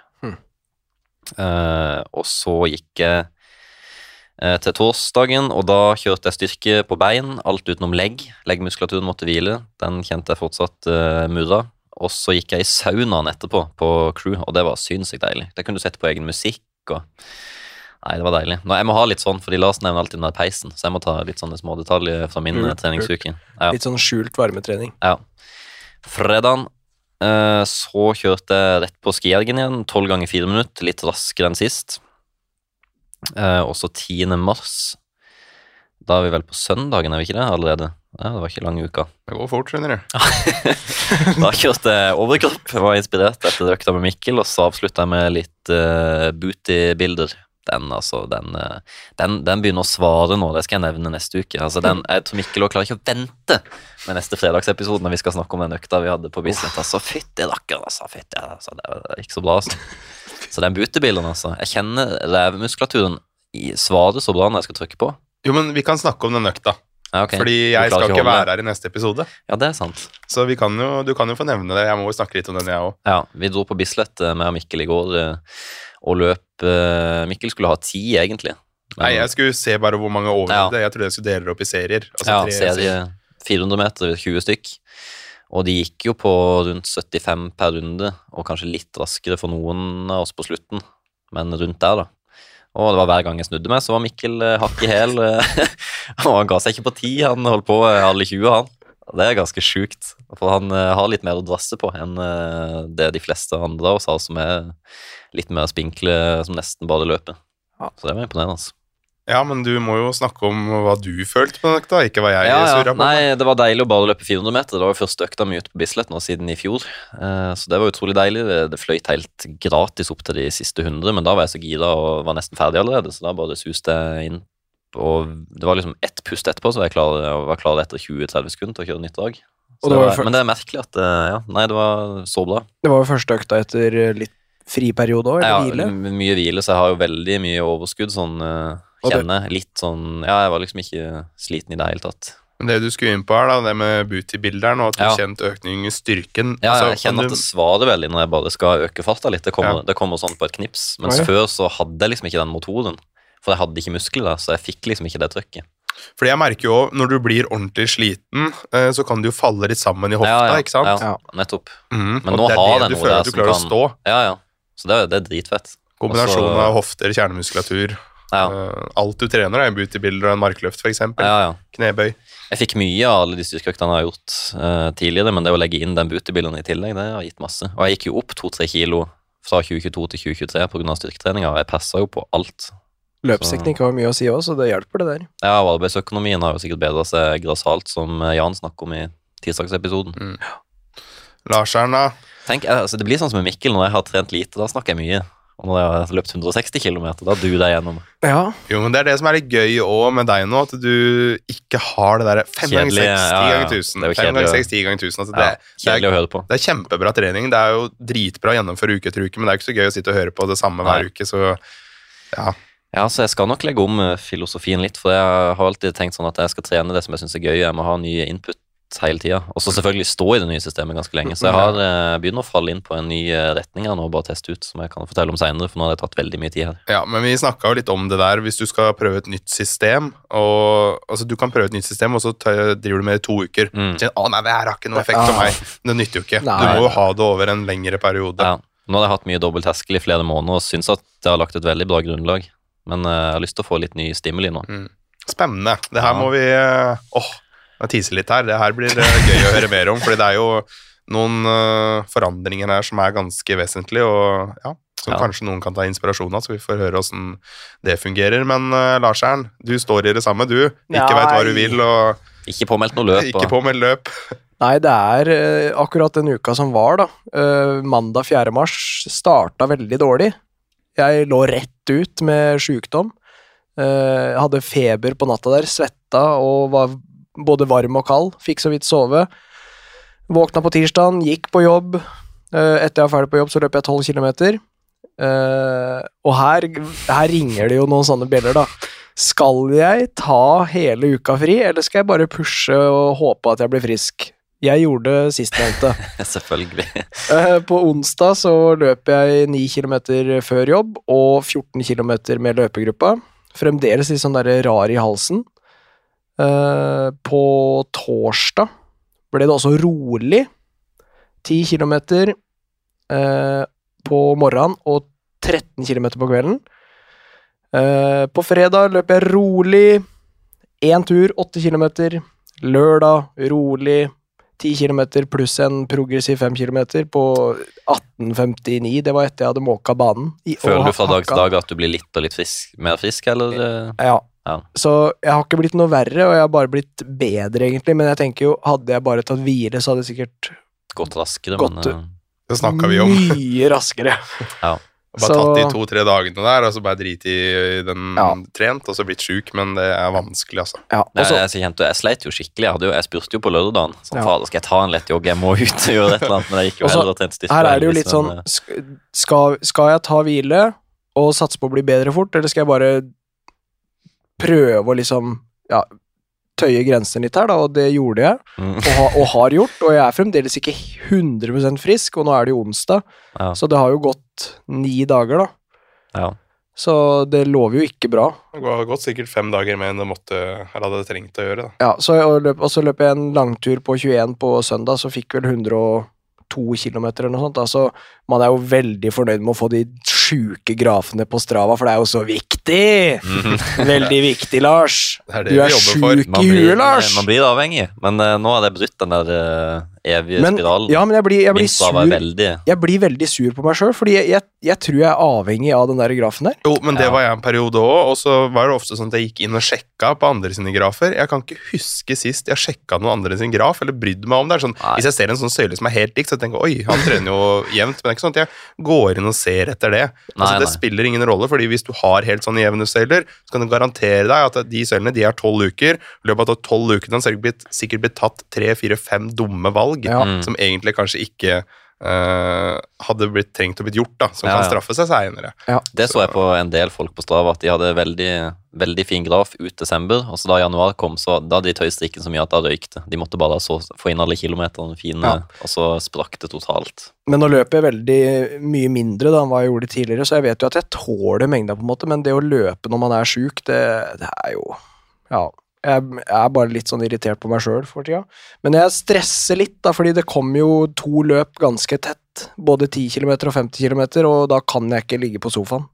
Og så gikk jeg til torsdagen, og da kjørte jeg styrke på bein, alt utenom legg. Leggmuskulaturen måtte hvile, den kjente jeg fortsatt murra. Og så gikk jeg i saunaen etterpå på crew, og det var synssykt deilig. Der kunne du sette på egen musikk, og Nei, det var deilig. Nå, jeg må ha litt sånn, fordi Lars nevner alltid den der peisen, så jeg må ta litt sånne små detaljer fra min treningsuke. Ja. Litt sånn skjult varmetrening. Ja. Fredagen så kjørte jeg rett på skiergen igjen, 12 ganger 4 minutter, litt raskere enn sist. Og så 10. mars, da er vi vel på søndagen, er vi ikke det allerede? Ja, det var ikke lang uka. Det går fort, skjønner du. Da kjørte jeg overkropp, jeg var inspirert etter økta med Mikkel, og så avsluttet jeg med litt booty-bilder. Den begynner å svare nå, det skal jeg nevne neste uke. Altså jeg tror Mikkel klarer ikke å vente med neste fredagsepisode når vi skal snakke om den økta vi hadde på Bislett. Altså, fytti rakker, altså, det er ikke så bra, altså. Så den booty-bilden, altså. Jeg kjenner revemuskulaturen svarer så bra når jeg skal trykke på. Jo, men vi kan snakke om den økta. Ja, okay. Fordi jeg skal ikke være her i neste episode. Ja, det er sant. Så du kan jo få nevne det. Jeg må jo snakke litt om den, jeg også. Ja, vi dro på Bislett med Mikkel i går og løp. Mikkel skulle ha 10 egentlig. Nei, jeg skulle se bare hvor mange overlevde. Jeg trodde jeg skulle dele det opp i serier. Altså serie 400 meter, 20 stykk. Og de gikk jo på rundt 75 per runde, og kanskje litt raskere for noen av oss på slutten. Men rundt der da. Og det var hver gang jeg snudde meg, så var Mikkel hakk i hæl. Og han ga seg ikke på 10, han holdt på alle 20, han. Det er ganske sjukt, for han har litt mer å drasse på enn det de fleste andre av oss har, som er litt mer spinkle, som nesten bare løper. Ja. Så det var imponerende, altså. Ja, men du må jo snakke om hva du følte på den økta, ikke hva jeg surret på. Nei, det var deilig å bare løpe 400 meter. Det var jo første økta mye ute på Bislett nå siden i fjor. Så det var utrolig deilig. Det fløyt helt gratis opp til de siste 100, men da var jeg så gira og var nesten ferdig allerede, så da bare suste jeg inn. Og det var liksom ett pust etterpå, så jeg var klar etter 20-30 sekunder til å kjøre nytt drag. Men det er merkelig at, det var så bra. Det var jo første økta etter litt fri periode også, eller hvile? Ja, mye hvile, så jeg har jo veldig mye overskudd, sånn kjenner litt sånn, jeg var liksom ikke sliten i det hele tatt. Men det du skulle inn på her da, det med booty-bilderen, og at du kjent økning i styrken. Ja, jeg kjenner at det svarer veldig når jeg bare skal øke farta litt, det kommer sånn på et knips, mens før så hadde jeg liksom ikke den motoren, for jeg hadde ikke muskler der, så jeg fikk liksom ikke det trykket. Fordi jeg merker jo, når du blir ordentlig sliten, så kan du jo falle litt sammen i hofta, ikke sant? Ja, nettopp. Men nå har den noe der som kan... Stå. Ja. Så det er dritfett. Kombinasjonen av hofter, kjernemuskulatur, alt du trener, en booty-bilder og en markløft for eksempel, knebøy. Jeg fikk mye av alle de styrkeøktene jeg har gjort tidligere, men det å legge inn den booty-bilderen i tillegg, det har gitt masse. Og jeg gikk jo opp 2-3 kilo fra 2022 til 2023 på grunn av styrketreninga, og jeg presset jo på alt. Løpsteknikk har mye å si også, så det hjelper det der. Ja, og arbeidsøkonomien har jo sikkert bedret seg grassalt, som Jan snakker om i tirsdagsepisoden. Larsen da? Tenk, altså, det blir sånn som med Mikkel, når jeg har trent lite, da snakker jeg mye. Og når jeg har løpt 160 kilometer, da duer jeg gjennom. Ja. Jo, men det er det som er litt gøy også med deg nå, at du ikke har det der 5 ganger 60 ganger 1000, 5 ganger 60 ganger 1000. Altså, kjedelig å høre på. Det er kjempebra trening, det er jo dritbra å gjennomføre uke etter uke, men det er ikke så gøy å sitte og høre på det samme hver uke, så ja. Ja, så jeg skal nok legge om filosofien litt, for jeg har alltid tenkt sånn at jeg skal trene det som jeg synes er gøy, jeg må ha nye input hele tiden, og så selvfølgelig stå i det nye systemet ganske lenge, så jeg har begynt å falle inn på en ny retning her nå, bare teste ut, som jeg kan fortelle om senere, for nå har det tatt veldig mye tid her. Ja, men vi snakket jo litt om det der, hvis du skal prøve et nytt system, og altså du kan prøve et nytt system, og så driver du med det i 2 uker, nei, det her har ikke noe effekt for meg, det nytter jo ikke, du må jo ha det over en lengre periode. Ja, nå har jeg hatt mye dobbeltterskel i flere måneder, og synes at jeg har lagt et veldig bra grunnlag, men jeg har lyst til å få litt ny stimuli nå. Spennende, det her må vi, jeg teaser litt her, det her blir gøy å høre mer om, fordi det er jo noen forandringer her som er ganske vesentlige, og som kanskje noen kan ta inspirasjon av, så vi får høre hvordan det fungerer. Men Larsen, du står i det samme, du ikke vet hva du vil, og... Ikke påmeldt noe løp. Ikke påmeldt løp. Nei, det er akkurat den uka som var da, mandag 4. mars, startet veldig dårlig. Jeg lå rett ut med sykdom, hadde feber på natta der, svetta og var både varm og kald, fikk så vidt sove. Våkna på tirsdagen, gikk på jobb. Etter jeg var ferdig på jobb, så løp jeg 12 kilometer. Og her ringer det jo noen sånne bjeller da. Skal jeg ta hele uka fri, eller skal jeg bare pushe og håpe at jeg blir frisk? Jeg gjorde sistnevnte. Selvfølgelig. På onsdag så løp jeg 9 kilometer før jobb, og 14 kilometer med løpegruppa. Fremdeles litt sånn der rar i halsen. På torsdag ble det også rolig 10 kilometer på morgenen og 13 kilometer på kvelden, På fredag løper jeg rolig 1 tur, 8 kilometer. Lørdag rolig 10 kilometer pluss en progressiv 5 kilometer på 18:59. Det var etter jeg hadde måka banen. Føler du fra dag til dag at du blir litt og litt mer frisk, eller? Ja. Så jeg har ikke blitt noe verre, og jeg har bare blitt bedre egentlig, men jeg tenker jo, hadde jeg bare tatt hvile, så hadde det sikkert gått raskere, det snakket vi om. Mye raskere. Ja. Bare tatt de 2-3 dagene der, og så bare drit i den trent, og så blitt syk, men det er vanskelig, altså. Ja, jeg sleit jo skikkelig, jeg spurte jo på lørdagen, sånn, fader, skal jeg ta en lett jogg, jeg må ut og gjøre et eller annet, men jeg gikk jo heller og trent styrke. Her er det jo litt sånn, skal jeg ta hvile, og satse på å bli bedre fort, eller skal jeg bare prøve å liksom, tøye grensen litt her da, og det gjorde jeg, og har gjort, og jeg er fremdeles ikke 100% frisk, og nå er det jo onsdag, så det har jo gått 9 dager da. Ja. Så det lover jo ikke bra. Det har gått sikkert 5 dager mer enn det hadde trengt å gjøre da. Ja, og så løp jeg en langtur på 21 på søndag, så fikk vel 102 kilometer eller noe sånt da, så man er jo veldig fornøyd med å få de sjuke grafene på Strava, for det er jo så viktig! Veldig viktig, Lars! Du er sjuk i huet, Lars! Man blir avhengig, men nå har det brutt den der evige spiralen. Ja, men jeg blir sur. Veldig... Jeg blir veldig sur på meg selv, fordi jeg tror jeg er avhengig av den der grafen der. Jo, men det var jeg en periode også, og så var det ofte sånn at jeg gikk inn og sjekka på andre sine grafer. Jeg kan ikke huske sist jeg sjekka noen andre sin graf, eller brydde meg om det. Sånn, hvis jeg ser en sånn søyle som er helt lik, så tenker jeg, oi, han trener jo jevnt, men det er ikke sånn at jeg går inn og ser etter det. Altså, det spiller ingen rolle, fordi hvis du har helt sånne jevne søyler, så kan du garantere deg at de søylene, de er 12 uker. I løpet av 12 uker kan det sikkert blitt tatt 3, 4, 5 dumme valg, som egentlig kanskje ikke hadde blitt trengt å blitt gjort da, som kan straffe seg senere. Det så jeg på en del folk på Strava, at de hadde veldig fin graf ut desember, og så da januar kom, så da hadde de tøystrikken så mye at da røykte. De måtte bare få inn alle kilometerne fine, og så sprakk det totalt. Men nå løper jeg veldig mye mindre da enn hva jeg gjorde tidligere, så jeg vet jo at jeg tåler mengda på en måte, men det å løpe når man er syk, det er jo, jeg er bare litt sånn irritert på meg selv for tida. Men jeg stresser litt da, fordi det kom jo 2 løp ganske tett, både 10 kilometer og 50 kilometer, og da kan jeg ikke ligge på sofaen.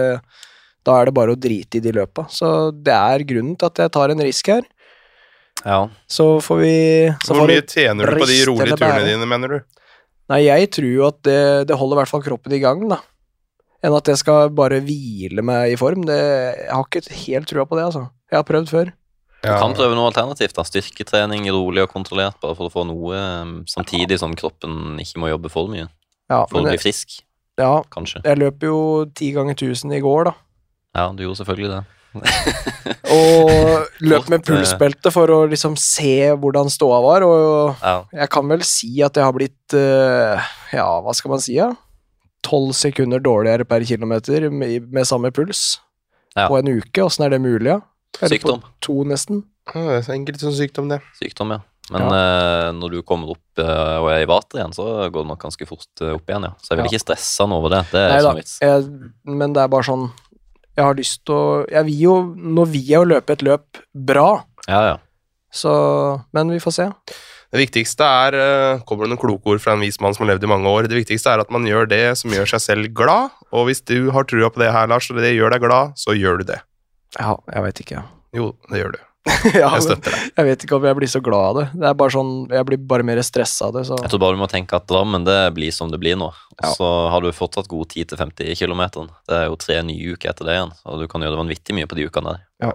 Da er det bare å drite i de løpa. Så det er grunnen til at jeg tar en risk her. Ja. Så får vi... Hvor mye tjener du på de rolige turene dine, mener du? Nei, jeg tror jo at det holder i hvert fall kroppen i gang da. Enn at jeg skal bare hvile meg i form. Jeg har ikke helt trua på det, altså. Jeg har prøvd før. Du kan prøve noe alternativt da, styrketrening, rolig og kontrollert, bare for å få noe samtidig som kroppen ikke må jobbe for mye, for å bli frisk, kanskje. Jeg løp jo 10 ganger 1000 i går da. Ja, du gjorde selvfølgelig det. Og løp med pulsbelte for å liksom se hvordan ståa var, og jeg kan vel si at jeg har blitt, hva skal man si, 12 sekunder dårligere per kilometer med samme puls på en uke. Hvordan er det mulig, Sykdom. 2 nesten. Det er så enkelt som sykdom, det. Sykdom, Men når du kommer opp og er i vater igjen, så går det nok ganske fort opp igjen, Så jeg vil ikke stresse noe over det. Det er sånn vits. Men det er bare sånn, jeg har lyst til å, nå vil jeg jo løpe et løp bra. Så, men vi får se. Det viktigste kommer det noen kloke ord fra en vis mann som har levd i mange år, det viktigste er at man gjør det som gjør seg selv glad, og hvis du har trua på det her, Lars, og det gjør deg glad, så gjør du det. Ja, jeg vet ikke. Jo, det gjør du. Jeg støtter deg. Jeg vet ikke om jeg blir så glad av det. Det er bare sånn, jeg blir bare mer stresset av det. Så. Jeg tror bare du må tenke at Drammen, det blir som det blir nå. Og så har du fortsatt god tid til 50 kilometer. Det er jo 3 nye uker etter det igjen, og du kan gjøre det vanvittig mye på de ukene der. Ja.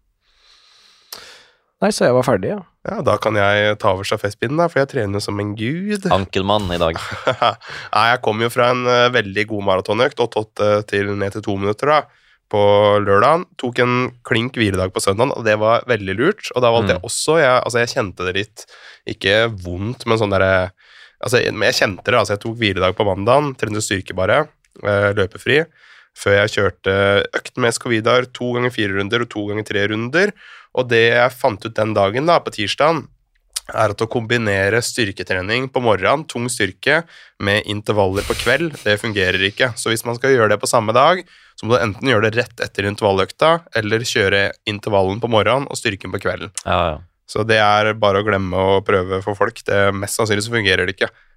Nei, så jeg var ferdig, Ja, da kan jeg ta over stafettpinnen da, for jeg trener som en gud. Ankelmann i dag. Nei, jeg kom jo fra en veldig god maratonøkt, 8 til ned til 2 minutter da. På lørdagen, tok en klink hviledag på søndagen, og det var veldig lurt, og da valgte jeg også, jeg kjente det litt, ikke vondt, men sånn der, jeg kjente det, jeg tok hviledag på mandagen, trente styrke bare, løpefri, før jeg kjørte økt med Escovidar 2 ganger 4 runder og 2 ganger 3 runder, og det jeg fant ut den dagen da, på tirsdagen, er at å kombinere styrketrening på morgenen, tung styrke, med intervaller på kveld, det fungerer ikke. Så hvis man skal gjøre det på samme dag, så må du enten gjøre det rett etter intervalløkta, eller kjøre intervallen på morgenen og styrken på kvelden. Så det er bare å glemme å prøve for folk. Mest sannsynlig så fungerer det ikke.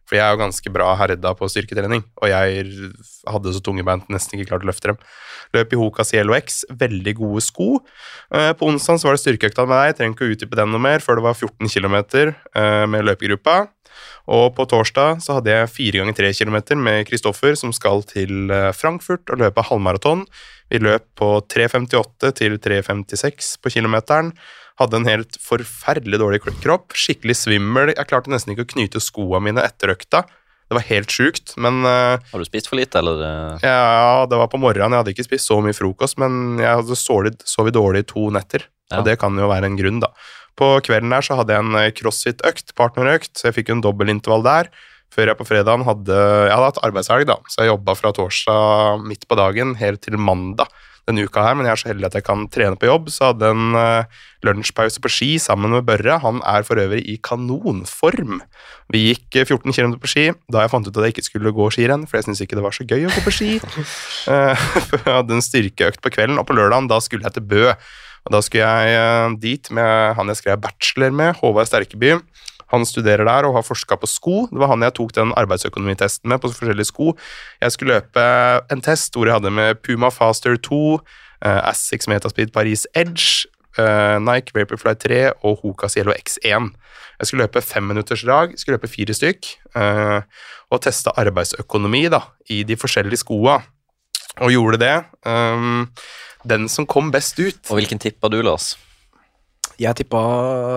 For jeg er jo ganske bra herda på styrketrening, og jeg hadde så tunge bein nesten ikke klart å løfte dem. Løp i Hoka Cielo X, veldig gode sko. På onsdag så var det styrkeøkta med deg, jeg trenger ikke å utdype den noe mer, før det var 14 kilometer med løpegruppa. Og på torsdag så hadde jeg 4 ganger 3 kilometer med Kristoffer, som skal til Frankfurt og løpe halvmaraton. Vi løp på 3.58 til 3.56 på kilometeren. Hadde en helt forferdelig dårlig kropp, skikkelig svimmel. Jeg klarte nesten ikke å knyte skoene mine etter økta. Det var helt sjukt, men... Har du spist for lite, eller? Ja, det var på morgenen. Jeg hadde ikke spist så mye frokost, men jeg hadde sovet dårlig 2 netter. Ja. Og det kan jo være en grunn, da. På kvelden der så hadde jeg en crossfit-økt, partnerøkt, så jeg fikk jo en dobbeltintervall der. Før jeg på fredagen hadde hatt arbeidshelg, da. Så jeg jobbet fra torsdag midt på dagen helt til mandag denne uka her, men jeg er så heldig at jeg kan trene på jobb, så hadde en lunsjpause på ski sammen med Børre. Han er for øvrig i kanonform. Vi gikk 14 km på ski, da jeg fant ut at jeg ikke skulle gå skirenn, for jeg synes ikke det var så gøy å gå på ski. Jeg hadde en styrkeøkt på kvelden, og på lørdagen, da skulle jeg til Bø. Og da skulle jeg dit med han jeg skrev bachelor med, Håvard Sterkeby. Han studerer der og har forsket på sko. Det var han jeg tok den arbeidsøkonomitesten med på forskjellige sko. Jeg skulle løpe en test hvor jeg hadde med Puma Faster 2, Asics Metaspeed Paris Edge, Nike Vaporfly 3 og Hoka Cielo X1. Jeg skulle løpe 5 minutters drag, skulle løpe 4 stykk, og teste arbeidsøkonomi da, i de forskjellige skoene. Og gjorde det. Den som kom best ut. Og hvilken tippa du, Lars? Jeg tippa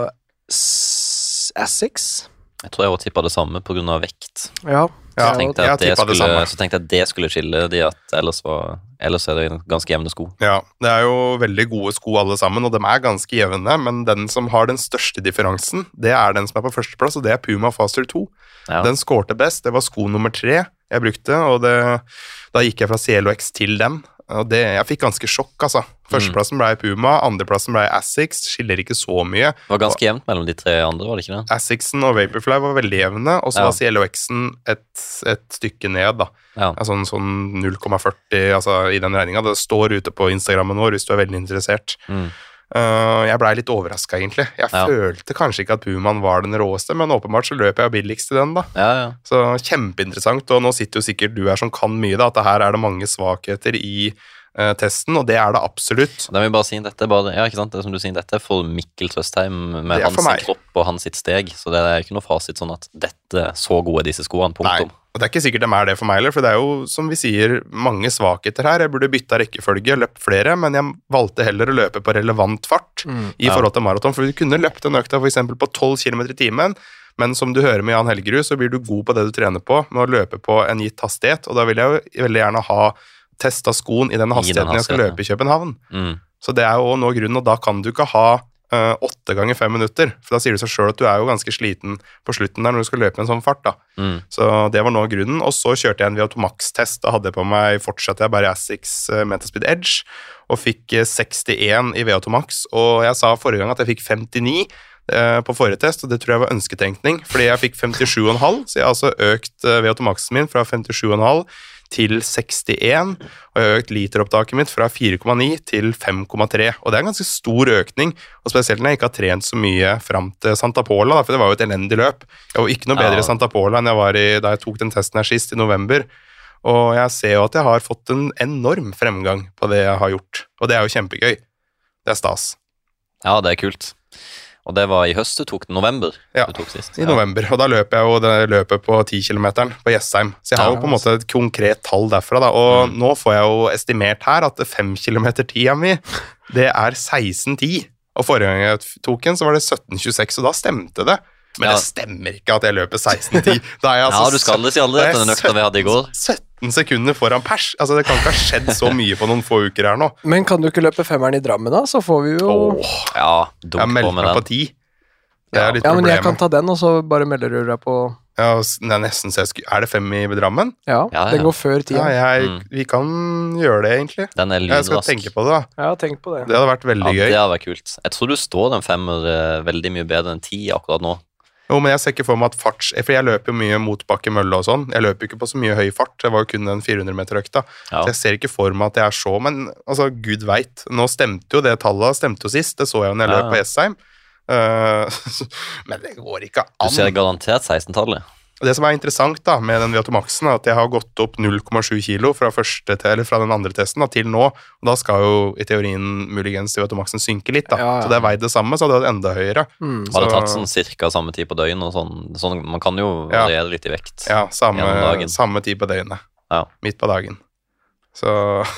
Asics. Jeg tror jeg også tippet det samme på grunn av vekt. Ja. Så tenkte jeg at det skulle skille de, at ellers er det ganske jevne sko. Ja, det er jo veldig gode sko alle sammen, og de er ganske jevne, men den som har den største differansen, det er den som er på førsteplass, og det er Puma Faster 2. Ja. Den skårte best, det var sko nummer 3 jeg brukte, og da gikk jeg fra Cielo X til den. Og jeg fikk ganske sjokk, altså. Førsteplassen ble Puma, andreplassen ble Asics, skiller ikke så mye. Det var ganske jevnt mellom de 3 andre, var det ikke det? Asicsen og Vaporfly var veldig jevne, og så var Cielo X-en et stykke ned, da. Ja. Sånn 0,40, altså i den regningen. Det står ute på Instagrammen vår, hvis du er veldig interessert. Jeg ble litt overrasket, egentlig. Jeg følte kanskje ikke at Pumaen var den råeste, men åpenbart så løper jeg billigst i den, da. Så kjempeinteressant, og nå sitter jo sikkert du her som kan mye, da, at her er det mange svakheter i testen, og det er det absolutt. Da vil jeg bare si, dette er bare, ja, ikke sant, det som du sier, dette er for Mikkel Tøstheim med hans kropp og hans sitt steg, så det er ikke noe fasit sånn at dette så gode er disse skoene, punktum. Nei. Og det er ikke sikkert de er det for meg, for det er jo, som vi sier, mange svakheter her. Jeg burde bytte rekkefølge, løpt flere, men jeg valgte heller å løpe på relevant fart i forhold til maraton, for du kunne løpt en økta for eksempel på 12 km i timen, men som du hører med Jan Helgerud, så blir du god på det du trener på, med å løpe på en gitt hastighet, og da vil jeg jo veldig gjerne ha testet skoen i den hastigheten jeg skal løpe i København. Så det er jo nå grunnen, og da kan du ikke ha 8 ganger 5 minutter, for da sier du seg selv at du er jo ganske sliten på slutten der når du skal løpe en sånn fart da. Så det var nå grunnen, og så kjørte jeg en VO2max-test, da hadde jeg på meg, fortsatte jeg bare Asics Metaspeed Edge, og fikk 61 i VO2max, og jeg sa forrige gang at jeg fikk 59 på forrige test, og det tror jeg var ønsketenkning, fordi jeg fikk 57,5, så jeg har altså økt VO2maxen min fra 57,5 til 61, og jeg har økt literopptaket mitt fra 4,9 til 5,3, og det er en ganske stor økning, og spesielt når jeg ikke har trent så mye frem til Santa Pola, for det var jo et elendig løp. Jeg var ikke noe bedre i Santa Pola enn jeg var da jeg tok den testen her sist i november, og jeg ser jo at jeg har fått en enorm fremgang på det jeg har gjort, og det er jo kjempegøy. Det er stas. Ja, det er kult. Og det var i høst du tok den, november? Ja, du tok sist. I november, og da løper jeg jo det løpet på 10-kilometeren på Jessheim, så jeg har jo på en måte et konkret tall derfra da, og nå får jeg jo estimert her at 5-kilometer-tida mi, det er 16:10, og forrige gang jeg tok den så var det 17:26, og da stemte det. Men det stemmer ikke at jeg løper 16:10. Altså, du skal det si aldri etter den økta vi hadde i går. 17 sekunder foran pers. Altså, det kan ikke ha skjedd så mye på noen få uker her nå. Men kan du ikke løpe 5-eren i Drammen da? Så får vi jo... Jeg melder meg på 10. Det er litt problemet. Men jeg kan ta den, og så bare melder du deg på... Ja, det er nesten så er det 5 i Drammen? Ja, den går før 10. Vi kan gjøre det egentlig. Den er lynrask. Jeg skal tenke på det da. Ja, tenk på det. Det hadde vært veldig gøy. Det hadde vært kult. Jeg tror du står den 5-er veldig mye bedre enn 10 akkurat nå. Jo, men jeg ser ikke for meg at for jeg løper jo mye mot bakke mølle og sånn. Jeg løper ikke på så mye høy fart. Det var jo kun den 400 meter økta. Så jeg ser ikke for meg at jeg er så, men altså, Gud vet. Nå stemte jo det tallet, stemte jo sist. Det så jeg jo når jeg løp på Jessheim. Men det går ikke an. Du ser garantert 16-tallet. Det som interessant da, med den Viatomaxen, er at jeg har gått opp 0,7 kilo fra den andre testen da, til nå, og da skal jo i teorien muligens Viatomaxen synke litt da, så det veid det samme, så hadde det vært enda høyere. Har det tatt sånn cirka samme tid på døgn og sånn, man kan jo variere litt i vekt. Ja, samme tid på døgnet, midt på dagen. Så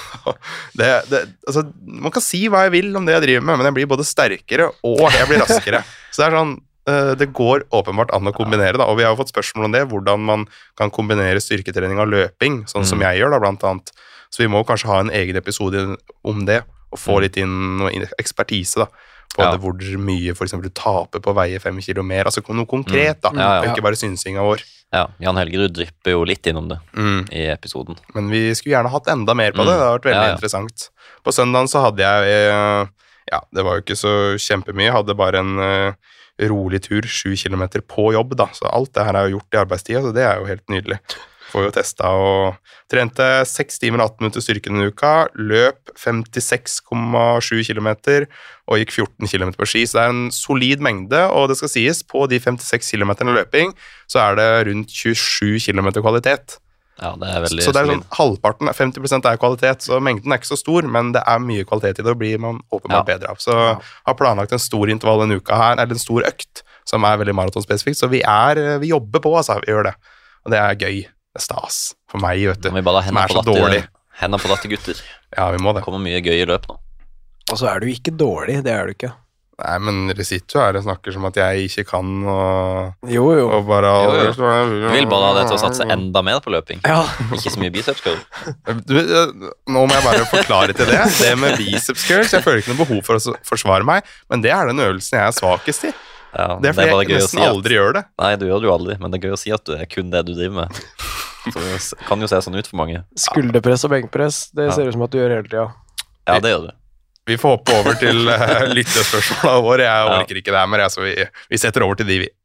altså, man kan si hva jeg vil om det jeg driver med, men jeg blir både sterkere og jeg blir raskere. Så det sånn, det går åpenbart an å kombinere da, og vi har jo fått spørsmål om det, hvordan man kan kombinere styrketrening og løping, sånn som jeg gjør da, blant annet. Så vi må kanskje ha en egen episode om det, og få litt inn noe ekspertise da, på hvor mye for eksempel du taper på å veie 5 kilo mer, altså noe konkret da, og ikke bare synsinga vår. Ja, Jan Helgerud drypper jo litt innom det i episoden. Men vi skulle gjerne hatt enda mer på det, det har vært veldig interessant. På søndagen så hadde jeg, det var jo ikke så kjempemye, jeg hadde bare en rolig tur, 7 kilometer på jobb da, så alt det her er jo gjort i arbeidstida, så det er jo helt nydelig. Får jo testet og trente 6 timer 18 minutter styrke denne uka, løp 56,7 kilometer og gikk 14 kilometer på ski, så det er en solid mengde, og det skal sies, på de 56 kilometerne løping, så er det rundt 27 kilometer kvalitet. Ja, det er veldig så det er sånn, halvparten, 50% er kvalitet, så mengden er ikke så stor, men det er mye kvalitet i det, og blir man åpenbart bedre av. Så har planlagt en stor intervall en uke her, eller en stor økt, som er veldig maratonspesifikt, så vi jobber på, altså, vi gjør det. Og det er gøy, det er stas for meg, vet du, vi bare som er så dårlig. Hendene på rattet, gutter. Ja, vi må det. Det kommer mye gøy i løp nå. Og så er du ikke dårlig, det er du ikke. Nei, men Resito her snakker som at jeg ikke kan og Jo. Og bare Du vil bare ha det til å satse enda mer på løping. Ja. Ikke så mye biceps curl. Nå må jeg bare forklare til det. Det med biceps curls, jeg føler ikke noe behov for å forsvare meg, men det er den øvelsen jeg er svakest i. Ja, det er fordi jeg nesten aldri gjør det. Nei, du gjør det jo aldri, men det er gøy å si at det er kun det du driver med. Så det kan jo se sånn ut for mange. Skulderpress og benkpress, det ser ut som at du gjør hele tida. Ja, det gjør du. Vi får hoppe over til lyttespørsmålene våre. Jeg orker ikke det her mer, så vi setter over til de, vi.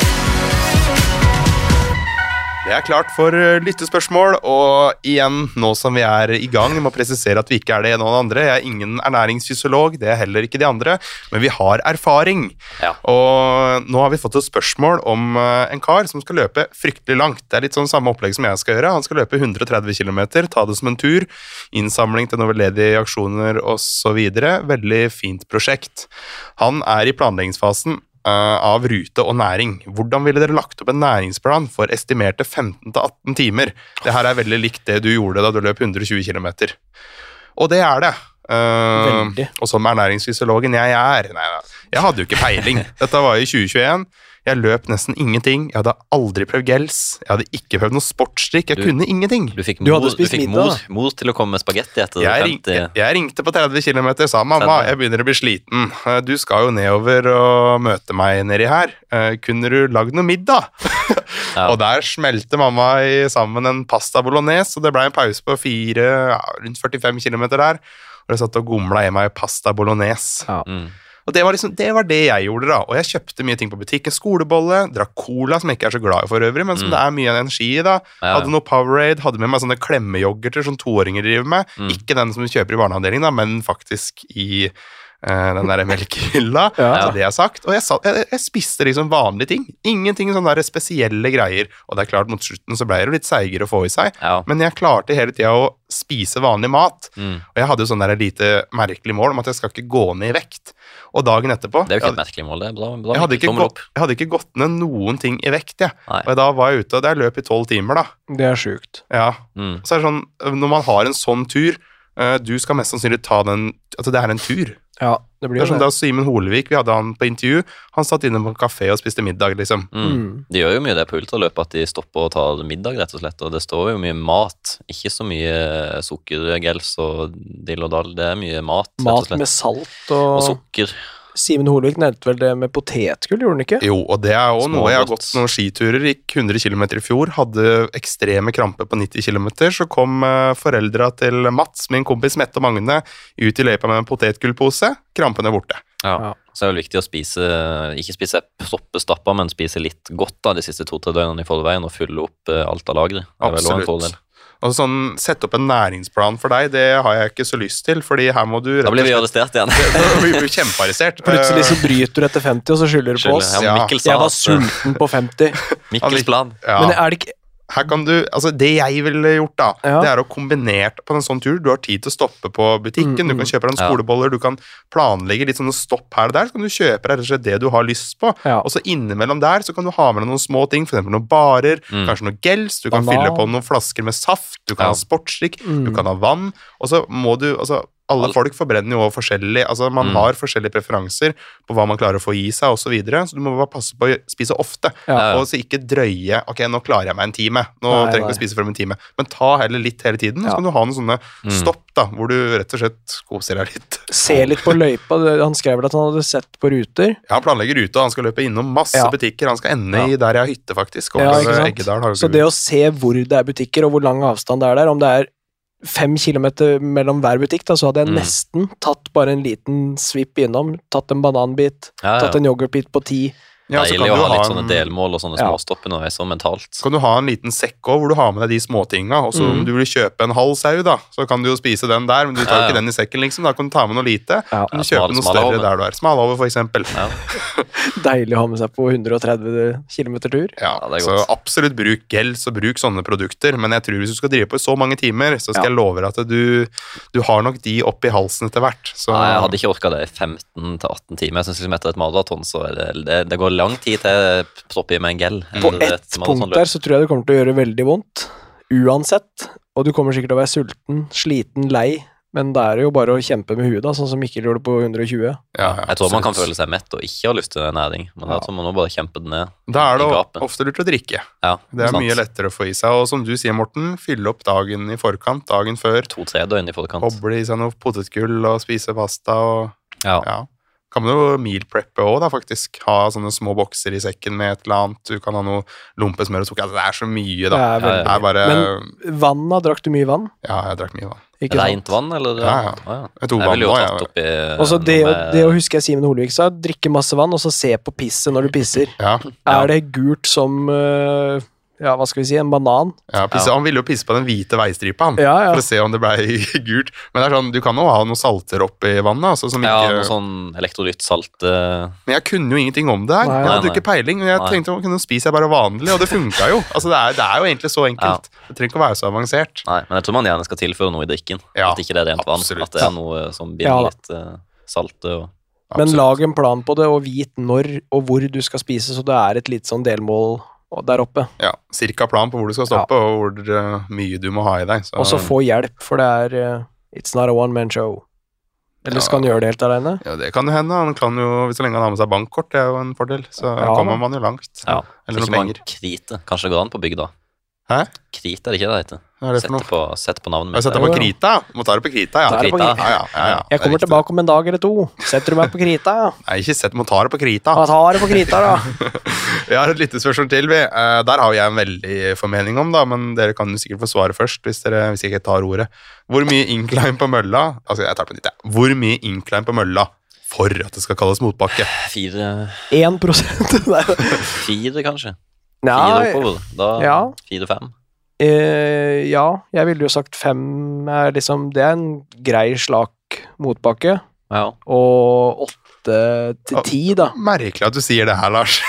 Det er klart for lyttespørsmål, og igjen, nå som vi er i gang, vi må presisere at vi ikke er det ene og det andre. Jeg er ingen ernæringsfysiolog, det er heller ikke de andre, men vi har erfaring. Ja. Og nå har vi fått et spørsmål om en kar som skal løpe fryktelig langt. Det er litt sånn samme opplegg som jeg skal gjøre. Han skal løpe 130 kilometer, ta det som en tur, innsamling til noen veldedige aksjoner og så videre. Veldig fint prosjekt. Han er i planleggingsfasen av rute og næring. Hvordan ville dere lagt opp en næringsplan for estimerte 15-18 timer? Det her er veldig likt det du gjorde da du løp 120 kilometer. Og det er det. Og som ernæringsfysiologen jeg er. Nei, jeg hadde jo ikke peiling. Dette var i 2021. Jeg løp nesten ingenting. Jeg hadde aldri prøvd gels. Jeg hadde ikke prøvd noe sportsdrikk. Jeg kunne ingenting. Du fikk mor til å komme med spagetti etter 50. Jeg ringte på 30 kilometer, sa mamma, jeg begynner å bli sliten. Du skal jo nedover og møte meg nedi her. Kunne du lagd noe middag? Og der smelte mamma sammen en pasta bolognese, og det ble en pause på rundt 45 kilometer der. Og jeg satt og gomla i meg pasta bolognese. Ja. Og det var det jeg gjorde da, og jeg kjøpte mye ting på butikken, skolebolle, drakk cola, som jeg ikke er så glad i for øvrig, men som det er mye energi i da, hadde noe Powerade, hadde med meg sånne klemmeyoghurter som 2-åringer driver med, ikke den som du kjøper i barneavdelingen da, men faktisk i den der melkehylla, så det jeg har sagt, og jeg spiste liksom vanlige ting, ingenting sånne der spesielle greier, og det er klart mot slutten så ble det litt seigere å få i seg, men jeg klarte hele tiden å spise vanlig mat, og jeg hadde jo sånn der lite merkelig mål om at jeg skal ikke gå ned i vekt, og dagen etterpå det er jo ikke et merkelig mål, det er bra jeg hadde ikke gått ned noen ting i vekt, og da var jeg ute, og jeg løp i 12 timer da. Det er sjukt. Ja, så er det sånn, når man har en sånn tur, du skal mest sannsynlig ta den, altså det er en tur. Ja, det blir det. Er som da Simen Holevik, vi hadde han på intervju, han satt inne på en kafé og spiste middag, liksom. De gjør jo mye det på ultraløp, at de stopper og tar middag, rett og slett, og det står jo mye mat, ikke så mye sukkergels og dill og dall, det er mye mat, rett og slett. Mat med salt og sukker. Simen Holvik nevnte vel det med potetgull, gjorde han ikke? Jo, og det er jo noe jeg har gått noen skiturer, gikk 100 kilometer i fjor, hadde ekstreme kramper på 90 kilometer, så kom foreldra til Mats, min kompis Mette og Magne, ut i løypa med en potetgullpose, krampene borte. Ja, så er det viktig å spise, ikke spise soppestapper, men spise litt godt da, de siste 2-3 døgnene i forveien, og fylle opp alt av lagre. Absolutt. Altså sånn, sette opp en næringsplan for deg, det har jeg ikke så lyst til, fordi her må du... Da blir vi arrestert igjen. Da blir vi kjempearrestert. Plutselig så bryter du etter 50, og så skylder du på oss. Ja, jeg var sulten på 50. Mikkels plan. Ja. Men er det ikke... Her kan du, altså det jeg ville gjort da, det er å kombinere på en sånn tur. Du har tid til å stoppe på butikken, du kan kjøpe deg en skoleboller, du kan planlegge litt sånn stopp her og der, så kan du kjøpe rett og slett det du har lyst på. Og så innimellom der så kan du ha med deg noen små ting, for eksempel noen barer, kanskje noen gels, du kan fylle på noen flasker med saft, du kan ha sportsdrikk, du kan ha vann, og så må du, altså alle folk forbrenner jo forskjellig, altså man har forskjellige preferanser på hva man klarer å få i seg og så videre, så du må bare passe på å spise ofte, og så ikke drøye, ok, nå klarer jeg meg en time, nå trenger jeg ikke å spise for en time, men ta heller litt hele tiden, så kan du ha noen sånne stopp da, hvor du rett og slett koser deg litt. Se litt på løypa, han skrev vel at han hadde sett på ruter. Ja, han planlegger ruta, han skal løpe innom masse butikker, han skal ende i der jeg har hytte faktisk, Eggedal, så det å se hvor det er butikker og hvor lang avstand det er der, om det er 5 kilometer mellom hver butikk, da, så hadde jeg nesten tatt bare en liten svipp innom, tatt en bananbit, tatt en yoghurtbit på 10. Ja, deilig å ha litt sånne delmål og sånne småstopp underveis og mentalt. Så kan du ha en liten sekk også, hvor du har med deg de småtinga, og så om du vil kjøpe en halv sau da, så kan du jo spise den der, men du tar jo ikke den i sekken liksom, da kan du ta med noe lite, kan du kjøpe noe større der du er. Smalahove for eksempel. Deilig å ha med seg på 130 kilometer tur. Ja, det er godt. Så absolutt bruk gels og bruk sånne produkter, men jeg tror hvis du skal drive på i så mange timer, så skal jeg love deg at du har nok de opp i halsen etter hvert. Så... Nei, jeg hadde ikke orket det i 15 til 18 timer. Jeg synes liksom etter et maraton så det går lang tid til jeg propper i meg en gel. På ett punkt der så tror jeg det kommer til å gjøre veldig vondt, uansett, og du kommer sikkert til å være sulten, sliten, lei, men det er jo bare å kjempe med huet da, sånn som Mikkel gjorde på 120. Jeg tror man kan føle seg mett og ikke ha lyst til næring, men da tror man nå bare kjempe det ned. Da er det ofte lurt å drikke. Det er mye lettere å få i seg, og som du sier, Morten, fylle opp dagen i forkant, dagen før. 2-3 døgn i forkant. Hoble i seg noe potetgull og spise pasta og... Kan man jo meal preppe også da, faktisk. Ha sånne små bokser i sekken med et eller annet. Du kan ha noe lompesmør og sukker. Altså, det er så mye, da. Det er bare... Men vannet, drakk du mye vann? Ja, jeg drakk mye vann. Rent vann, eller? Ja. Jeg tok vann også, Og så det å huske jeg Simen Holvik sa, drikke masse vann, og så se på pisset når du pisser. Er det gult som... Ja, hva skal vi si, en banan. Ja, han ville jo pisse på den hvite veistripa, for å se om det ble gult. Men det er sånn, du kan jo ha noen salter oppi vannet, altså, som ikke... noe sånn elektrolytt-salt. Men jeg kunne jo ingenting om det her. Jeg hadde ikke peiling, og jeg tenkte å kunne spise bare vanlig, og det funket jo. Altså, det er jo egentlig så enkelt. Det trenger ikke å være så avansert. Nei, men jeg tror man gjerne skal tilføre noe i drikken. At ikke det er rent vann. At det er noe som binder litt salte og... Men lag en plan på det, og vit når og hvor du skal spise, så det er et litt sånn delmål og der oppe. Ja, cirka plan på hvor du skal stoppe, og hvor mye du må ha i deg. Og så få hjelp, for det er it's not a one-man show. Eller skal han gjøre det helt alene? Ja, det kan jo hende. Han kan jo, så lenge han har med seg bankkort, det er jo en fordel. Så kommer man jo langt. Eller noen penger. Krite. Kanskje det går an på bygda. Hæ? Krita, er det ikke det heter? Sett på navnet mitt. Sett på Krita? Må ta det på Krita, Jeg kommer tilbake om en dag eller 2. Setter du meg på Krita? Nei, ikke må ta det på Krita. Ta det på Krita, da. Jeg har et lite spørsmål til, Der har jeg en veldig formening om, da, men dere kan jo sikkert få svare først, hvis jeg ikke tar ordet. Hvor mye incline på mølla, altså jeg tar på nytt, Hvor mye incline på mølla for at det skal kalles motbakke? 1%. 4 kanskje. 4 oppover, da 4-5. Ja, jeg ville jo sagt 5 liksom, det er en grei slak motbakke. Og 8-10 da. Merkelig at du sier det her, Lars.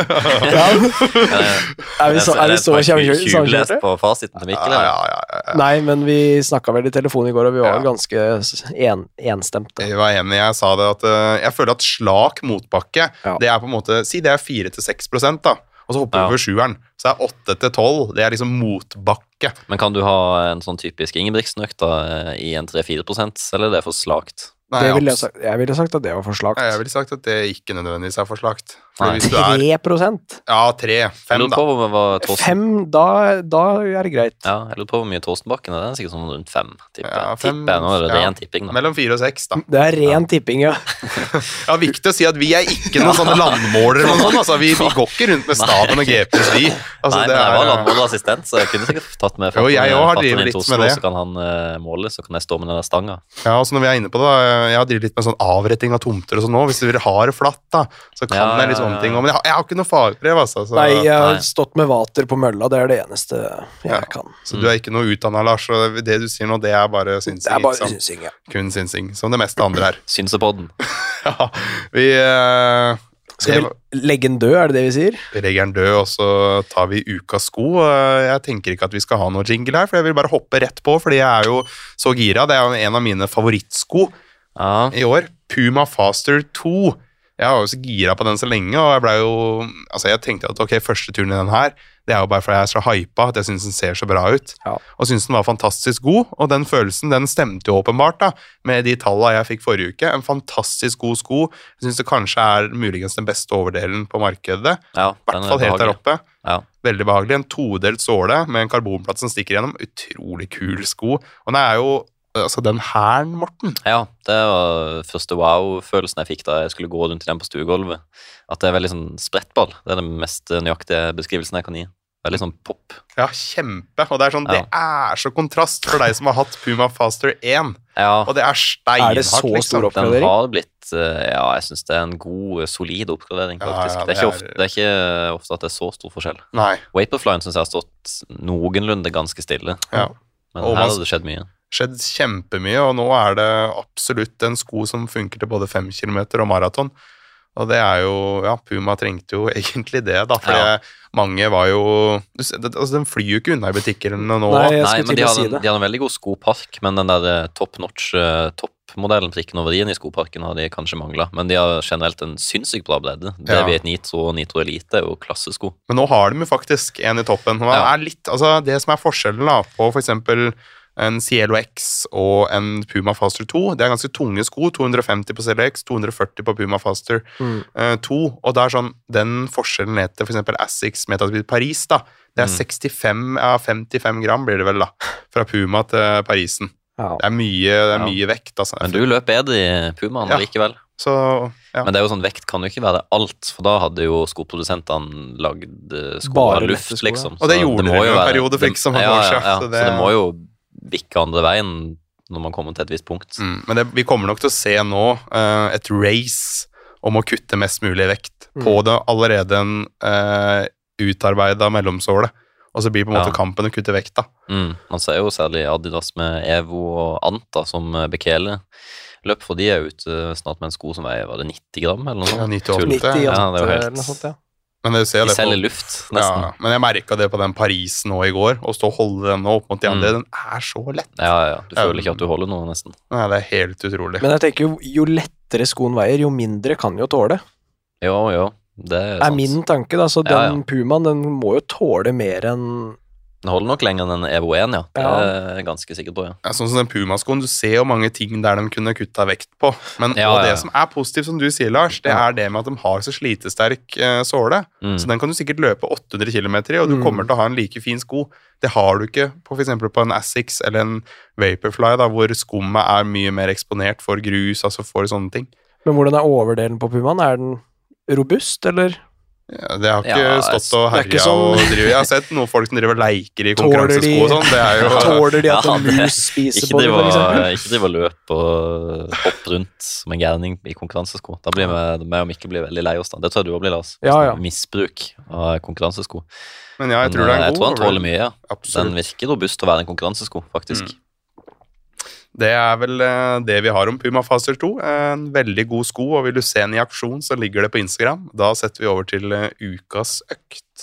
Er vi så samkjørte? På fasiten til Mikkel? Nei, men vi snakket vel i telefon i går, og vi var ganske enstemte. Jeg var enig, jeg sa det at jeg føler at slak motbakke, det er på en måte, si det er 4-6% da, og så hopper vi over 7-eren, så er 8-12, det er liksom motbakke. Men kan du ha en sånn typisk Ingebrigtsen-økt i en 3-4%, eller er det for slakt? Nei, jeg ville sagt at det var for slakt. Jeg ville sagt at det ikke nødvendigvis er for slakt. 3%? Ja, 3-5 da. 5, da er det greit. Ja, jeg lurer på hvor mye Torstenbakken er. Det er sikkert sånn rundt 5, tipper. Nå er det ren tipping da. Mellom 4 og 6 da. Det er ren tipping, ja. Ja, viktig å si at vi er ikke noen sånne landmålere eller noe sånt, altså. Vi går ikke rundt med staben og GPS, vi. Altså, nei, men jeg var landmålerassistent, så jeg kunne sikkert tatt med jo, jeg også har drivet litt med det. Så kan han måle, så kan jeg stå med den der stanga. Ja, og så når vi er inne på det, jeg har drevet litt med sånn avretting av tomter og sånn nå. Hvis du vil ha det flatt, da, så kan jeg litt sånne ting. Men jeg har ikke noe fagbrev, altså. Så. Nei, jeg har stått med vater på mølla, det er det eneste jeg kan. Så du er ikke noe utdannet, Lars, og det du sier nå, det er bare synsing. Det er bare synsing, ja. Kun synsing, som det meste andre her. Synsepodden. Ja, vi... Skal vi legge den død, er det vi sier? Vi legger den død, og så tar vi ukas sko. Jeg tenker ikke at vi skal ha noe jingle her, for jeg vil bare hoppe rett på, fordi jeg er jo så gira. Det er jo en av mine favorittsko i år. Puma Faster 2. Jeg var jo så gira på den så lenge, og jeg tenkte at ok, første turen i den her, det er jo bare fordi jeg er så hypa at jeg synes den ser så bra ut. Ja. Og synes den var fantastisk god, og den følelsen, den stemte jo åpenbart da, med de tallene jeg fikk forrige uke. En fantastisk god sko. Jeg synes det kanskje er muligens den beste overdelen på markedet. Ja, i hvert fall helt der oppe. Ja. Veldig behagelig. En todelt såle med en karbonplatt som stikker gjennom. Utrolig kul sko. Og den er jo altså den hæren, Morten. Ja, det var første wow-følelsen jeg fikk da jeg skulle gå rundt i den på stuegolvet. At det er veldig sånn sprettball. Det er den mest nøyaktige beskrivelsen jeg kan gi. Veldig sånn pop. Ja, kjempe. Og det er sånn, det er så kontrast for deg som har hatt Puma Faster 1. Ja. Og det er steinhardt. Er det så stor oppgradering? Den har blitt, jeg synes det er en god, solid oppgradering, faktisk. Det er ikke ofte at det er så stor forskjell. Nei. Vaporflyen synes jeg har stått noenlunde ganske stille. Ja. Men her har det skjedd mye. Skjedd kjempemye, og nå er det absolutt en sko som funker til både 5 kilometer og maraton. Og det er jo, Puma trengte jo egentlig det da, fordi mange var jo, den flyr jo ikke unna i butikkerne nå. Nei, men de har en veldig god skopark, men den der top-notch, toppmodellen prikken over i skoparken har de kanskje manglet, men de har generelt en sinnssykt bra bredde. DB1 Nitro og Nitro Elite er jo klassesko. Men nå har de jo faktisk en i toppen. Det som er forskjellen da, på for eksempel en Cielo X og en Puma Faster 2. Det er ganske tunge sko, 250 på Cielo X, 240 på Puma Faster 2, og det er sånn, den forskjellen ned til for eksempel Asics Metaspeed Paris da, det er 55 gram blir det vel da, fra Puma til Parisen. Ja. Det er mye vekt, altså. Men du løp bedre i Pumaen likevel. Så, Men det er jo sånn, vekt kan jo ikke være alt, for da hadde jo skoprodusentene lagd sko av luft, liksom. Og det gjorde det jo en periode for ikke så mange år siden. Så det må jo vikke andre veien når man kommer til et visst punkt. Men vi kommer nok til å se nå et race om å kutte mest mulig vekt på det allerede en utarbeidet mellomsåle, og så blir på en måte kampen å kutte vekt da. Man ser jo særlig Adidas med Evo og Anta som Bekele løp, for de er ute snart med en sko som veier, var det 90 gram eller noe sånt? 98. Ja, det er jo helt... De selger luft, nesten. Ja, men jeg merket det på den Paris nå i går, å stå og holde den opp mot de andre, den er så lett. Ja, du føler ikke at du holder noe, nesten. Nei, det er helt utrolig. Men jeg tenker jo lettere skoen veier, jo mindre kan jo tåle. Jo, det er sant. Min tanke da, så den Pumaen, den må jo tåle mer enn... Den holder nok lenger enn en Evo 1, Det er jeg ganske sikker på, Ja, sånn som den Puma-skoen, du ser jo mange ting der de kunne kutta vekt på, men og det som er positivt, som du sier, Lars, det er det med at de har så slitesterk såle, så den kan du sikkert løpe 800 kilometer i, og du kommer til å ha en like fin sko. Det har du ikke på for eksempel på en Asics eller en Vaporfly, da, hvor skummet er mye mer eksponert for grus, altså for sånne ting. Men hvordan er overdelen på Pumaen? Er den robust, eller... Ja, det har ikke stått og herja og driver. Jeg har sett noen folk som driver leiker i konkurransesko og sånn. Det er jo... Tåler de at en mus spiser på det, for eksempel? Ikke drive løp og hoppe rundt som en gærning i konkurransesko. Da blir vi om ikke blir veldig lei oss da. Det tror jeg du også blir, Lars. Misbruk av konkurransesko. Men jeg tror det er en god. Jeg tror han tåler mye, Den virker robust å være en konkurransesko, faktisk. Det er vel det vi har om Puma Faster 2. En veldig god sko, og vil du se den i aksjon, så ligger det på Instagram. Da setter vi over til ukas økt.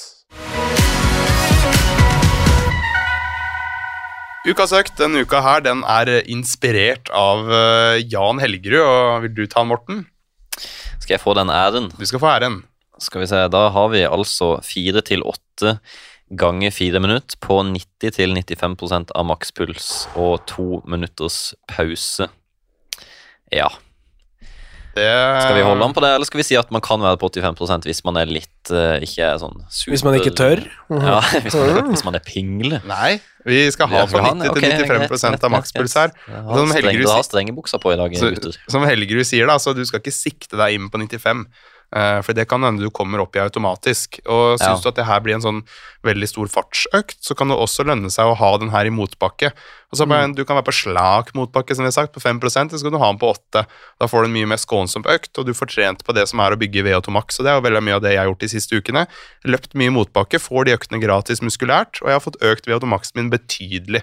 Ukas økt denne uka her, den er inspirert av Jan Helgerud, og vil du ta den, Morten? Skal jeg få den æren? Du skal få æren. Skal vi se, da har vi altså 4-8 ganger 4 minutter på 90-95% av makspuls og 2 minutters pause. Ja. Skal vi holde an på det, eller skal vi si at man kan være på 85% hvis man er litt, ikke er sånn super... Hvis man ikke tør? Ja, hvis man er pingle. Nei, vi skal ha på 90-95% av makspuls her. Du har strenge bukser på i dag, gutter. Som Helgerud sier da, så du skal ikke sikte deg inn på 95. For det kan hende du kommer opp i automatisk. Og synes du at det her blir en sånn veldig stor fartsøkt, så kan det også lønne seg å ha den her i motbakke. Og så du kan være på slak motbakke, som vi har sagt, på 5%, så kan du ha den på 8. Da får du en mye mer skånsom økt, og du får trent på det som å bygge VO2 Max, og det jo veldig mye av det jeg har gjort de siste ukene. Løpt mye motbakke, får de øktene gratis muskulært, og jeg har fått økt VO2 Max min betydelig.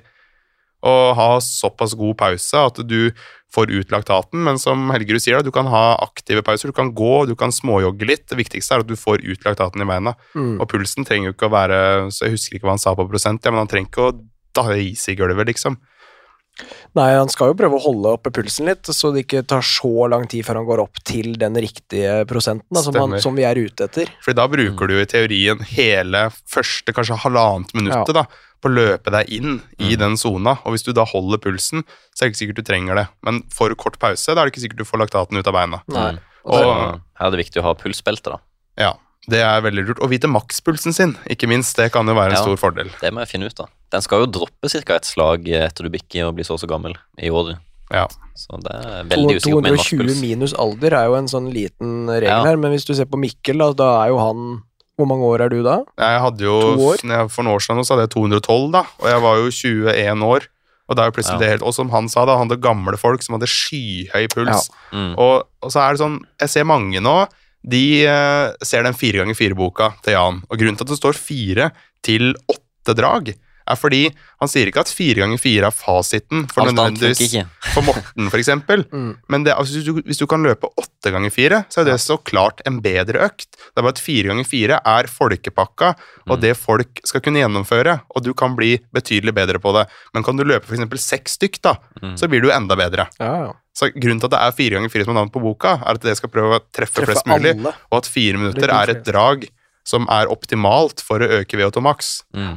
Og ha såpass god pause at du får ut laktaten, men som Helgerud sier, du kan ha aktive pauser, du kan gå, du kan småjogge litt. Det viktigste at du får ut laktaten i beina. Og pulsen trenger jo ikke å være, så jeg husker ikke hva han sa på prosent, men han trenger ikke å deise i gulvet, liksom. Nei, han skal jo prøve å holde oppe pulsen litt, så det ikke tar så lang tid før han går opp til den riktige prosenten da, som vi ute etter. For da bruker du i teorien hele første, kanskje halvannet minuttet da, på å løpe deg inn i den zona, og hvis du da holder pulsen, så det ikke sikkert du trenger det. Men for kort pause, da det ikke sikkert du får laktaten ut av beina. Og her det viktig å ha pulsbelte da. Ja, det veldig lurt. Og vite makspulsen sin, ikke minst, det kan jo være en stor fordel. Det må jeg finne ut da. Den skal jo droppe cirka et slag etter du bikker og blir så gammel i året. Ja. Så det veldig usikkert med en makspuls. 220 minus alder jo en sånn liten regel her, men hvis du ser på Mikkel, da jo han... Hvor mange år du da? Jeg hadde jo, for noen år siden så hadde jeg 212 da, og jeg var jo 21 år, og det jo plutselig det helt, og som han sa da, han hadde gamle folk som hadde skyhøy puls, og så det sånn, jeg ser mange nå, de ser den 4x4-boka til Jan, og grunnen til at det står 4 til 8 drag, fordi han sier ikke at 4x4 fasiten for nødvendigvis for Morten for eksempel, men hvis du kan løpe 8x4 så det så klart en bedre økt. Det bare at 4x4 folkepakka og det folk skal kunne gjennomføre, og du kan bli betydelig bedre på det. Men kan du løpe for eksempel 6 stykk da, så blir du enda bedre. Så grunnen til at det 4x4 som er navnet på boka, at det skal prøve å treffe flest mulig, og at 4 minutter et drag som optimalt for å øke VO2 Max.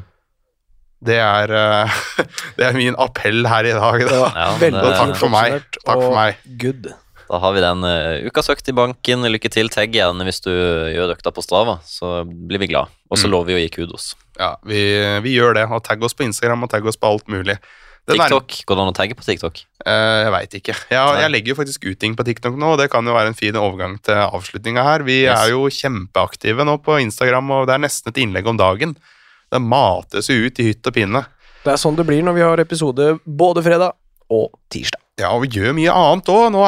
Det min appell her i dag. Takk for meg. Takk for meg. Good. Da har vi den ukas økt i banken. Lykke til, tagg gjerne hvis du gjør økta på Strava, så blir vi glad. Og så lover vi å gi kudos. Ja, vi gjør det, og tagg oss på Instagram og tagg oss på alt mulig. TikTok, går det an å tagge på TikTok? Jeg vet ikke. Jeg legger jo faktisk ut ting på TikTok nå, og det kan jo være en fin overgang til avslutningen her. Vi jo kjempeaktive nå på Instagram, og det nesten et innlegg om dagen. Det mates jo ut i hytt og pinne. Det sånn det blir når vi har episode både fredag og tirsdag. Ja, og vi gjør mye annet også. Nå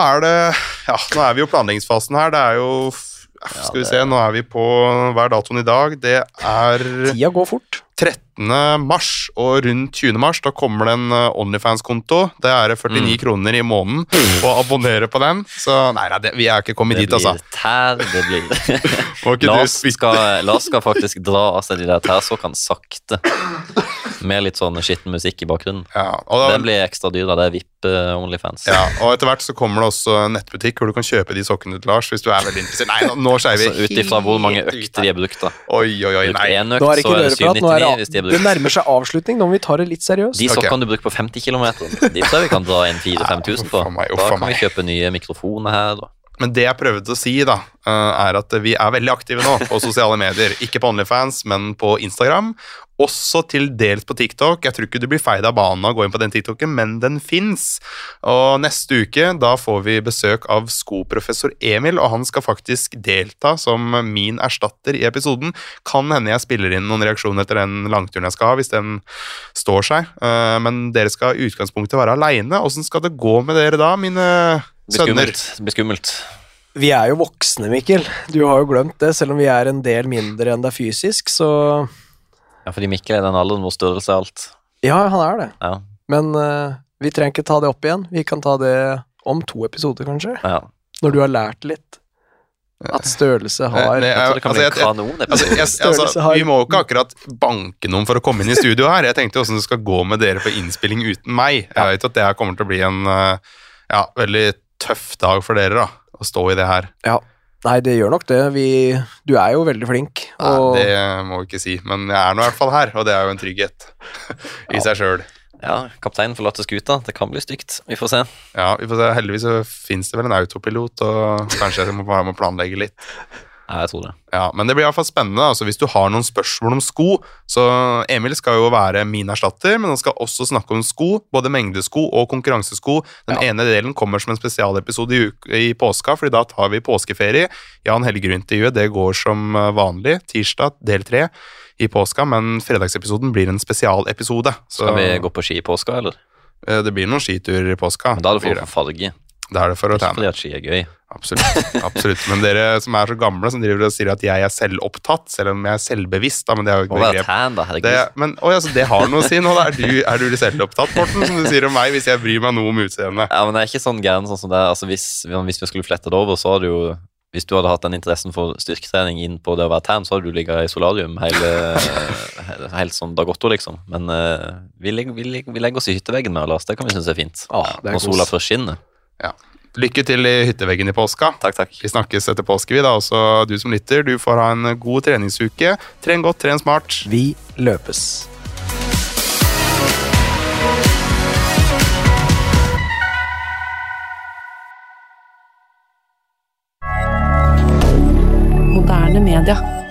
nå vi jo i planleggingsfasen her. Det jo, skal vi se, nå vi på hver datoen i dag. Det Tida går fort. 13. mars og rundt 20. mars, da kommer det en OnlyFans-konto. Det 49 kroner i måneden å abonnere på den. Så nei, vi ikke kommet dit, altså. Det blir Lars skal faktisk dra av seg de der tærsåkene sakte. Med litt sånn skitten musikk i bakgrunnen. Ja, det blir ekstra dyr da, det VIP OnlyFans. Ja, og etter hvert så kommer det også en nettbutikk hvor du kan kjøpe de sokkene til Lars hvis du veldig interessert. Nei, nå skjer vi ut ifra hvor mange økter de brukt da. Oi, nei. En økt, så det 799 hvis de brukt. Det nærmer seg avslutning, nå må vi ta det litt seriøst. De sokkene du bruker på 50 kilometer, de tror jeg vi kan dra inn 4-5 tusen på. Da kan vi kjøpe nye mikrofoner her da. Men det jeg prøvde å si da, at vi veldig aktive nå på sosiale medier. Ikke på OnlyFans, men på Instagram. Også til dels på TikTok. Jeg tror ikke du blir feid av banen å gå inn på den TikToken, men den finnes. Og neste uke, da får vi besøk av skoprofessor Emil, og han skal faktisk delta som min erstatter i episoden. Kan hende jeg spiller inn noen reaksjoner etter den langturen jeg skal ha, hvis den står seg. Men dere skal i utgangspunktet være alene. Hvordan skal det gå med dere da, mine sønner? Det blir skummelt. Vi jo voksne, Mikkel. Du har jo glemt det, selv om vi en del mindre enn det fysisk, så... Ja, fordi Mikkel den alderen hvor størrelse alt. Ja, han det. Ja. Men vi trenger ikke ta det opp igjen. Vi kan ta det om 2 episoder, kanskje. Ja. Når du har lært litt. At størrelse har... Jeg tror det kan bli en kanon. Vi må jo ikke akkurat banke noen for å komme inn i studio her. Jeg tenkte hvordan det skal gå med dere på innspilling uten meg. Jeg vet at det her kommer til å bli en veldig tøff dag for dere da, å stå i det her. Ja. Nei, det gjør nok det. Du jo veldig flink. Og... Nei, det må vi ikke si, men jeg nå i hvert fall her, og det jo en trygghet i seg selv. Ja, kapteinen forlater skuta. Det kan bli stygt. Vi får se. Ja, vi får se. Heldigvis så finnes det vel en autopilot, og kanskje jeg må planlegge litt. Ja, jeg tror det. Ja, men det blir i hvert fall spennende. Altså, hvis du har noen spørsmål om sko, så Emil skal jo være min erstatter, men han skal også snakke om sko, både mengdesko og konkurransesko. Den ene delen kommer som en spesialepisode i påska, fordi da tar vi påskeferie. Jan Helgerud-intervjuet, det går som vanlig, tirsdag, del 3 i påska, men fredagsepisoden blir en spesialepisode. Skal vi gå på ski i påska, eller? Det blir noen skiturer i påska. Men da er det for å få farge. Det er det for å trene. Ikke fordi at ski er gøy. Absolutt. Men dere som er så gamle, som driver og sier at jeg er selvopptatt, selv om jeg er selvbevisst, da, men det er jo ikke begrep. Da, det har noe å si nå, da. Er du selvopptatt, Morten, som du sier om meg, hvis jeg bryr meg noe om utseendet? Ja, men det er ikke sånn gæren sånn som det er. Altså, hvis vi skulle flette det over, så hadde jo hvis du hadde hatt den interessen for styrketrening inn på det å være tan, så hadde du ligget i solarium helt sånn dagotto, liksom. Men vi legger oss i hytteveggen med Lars, det kan vi synes er fint. Når sola først skinner. Ja. Lykke til i hytteveggen i påska. Takk. Vi snakkes etter påske, vi da. Også du som lytter, du får ha en god treningsuke. Tren godt, tren smart. Vi løpes. Moderne media.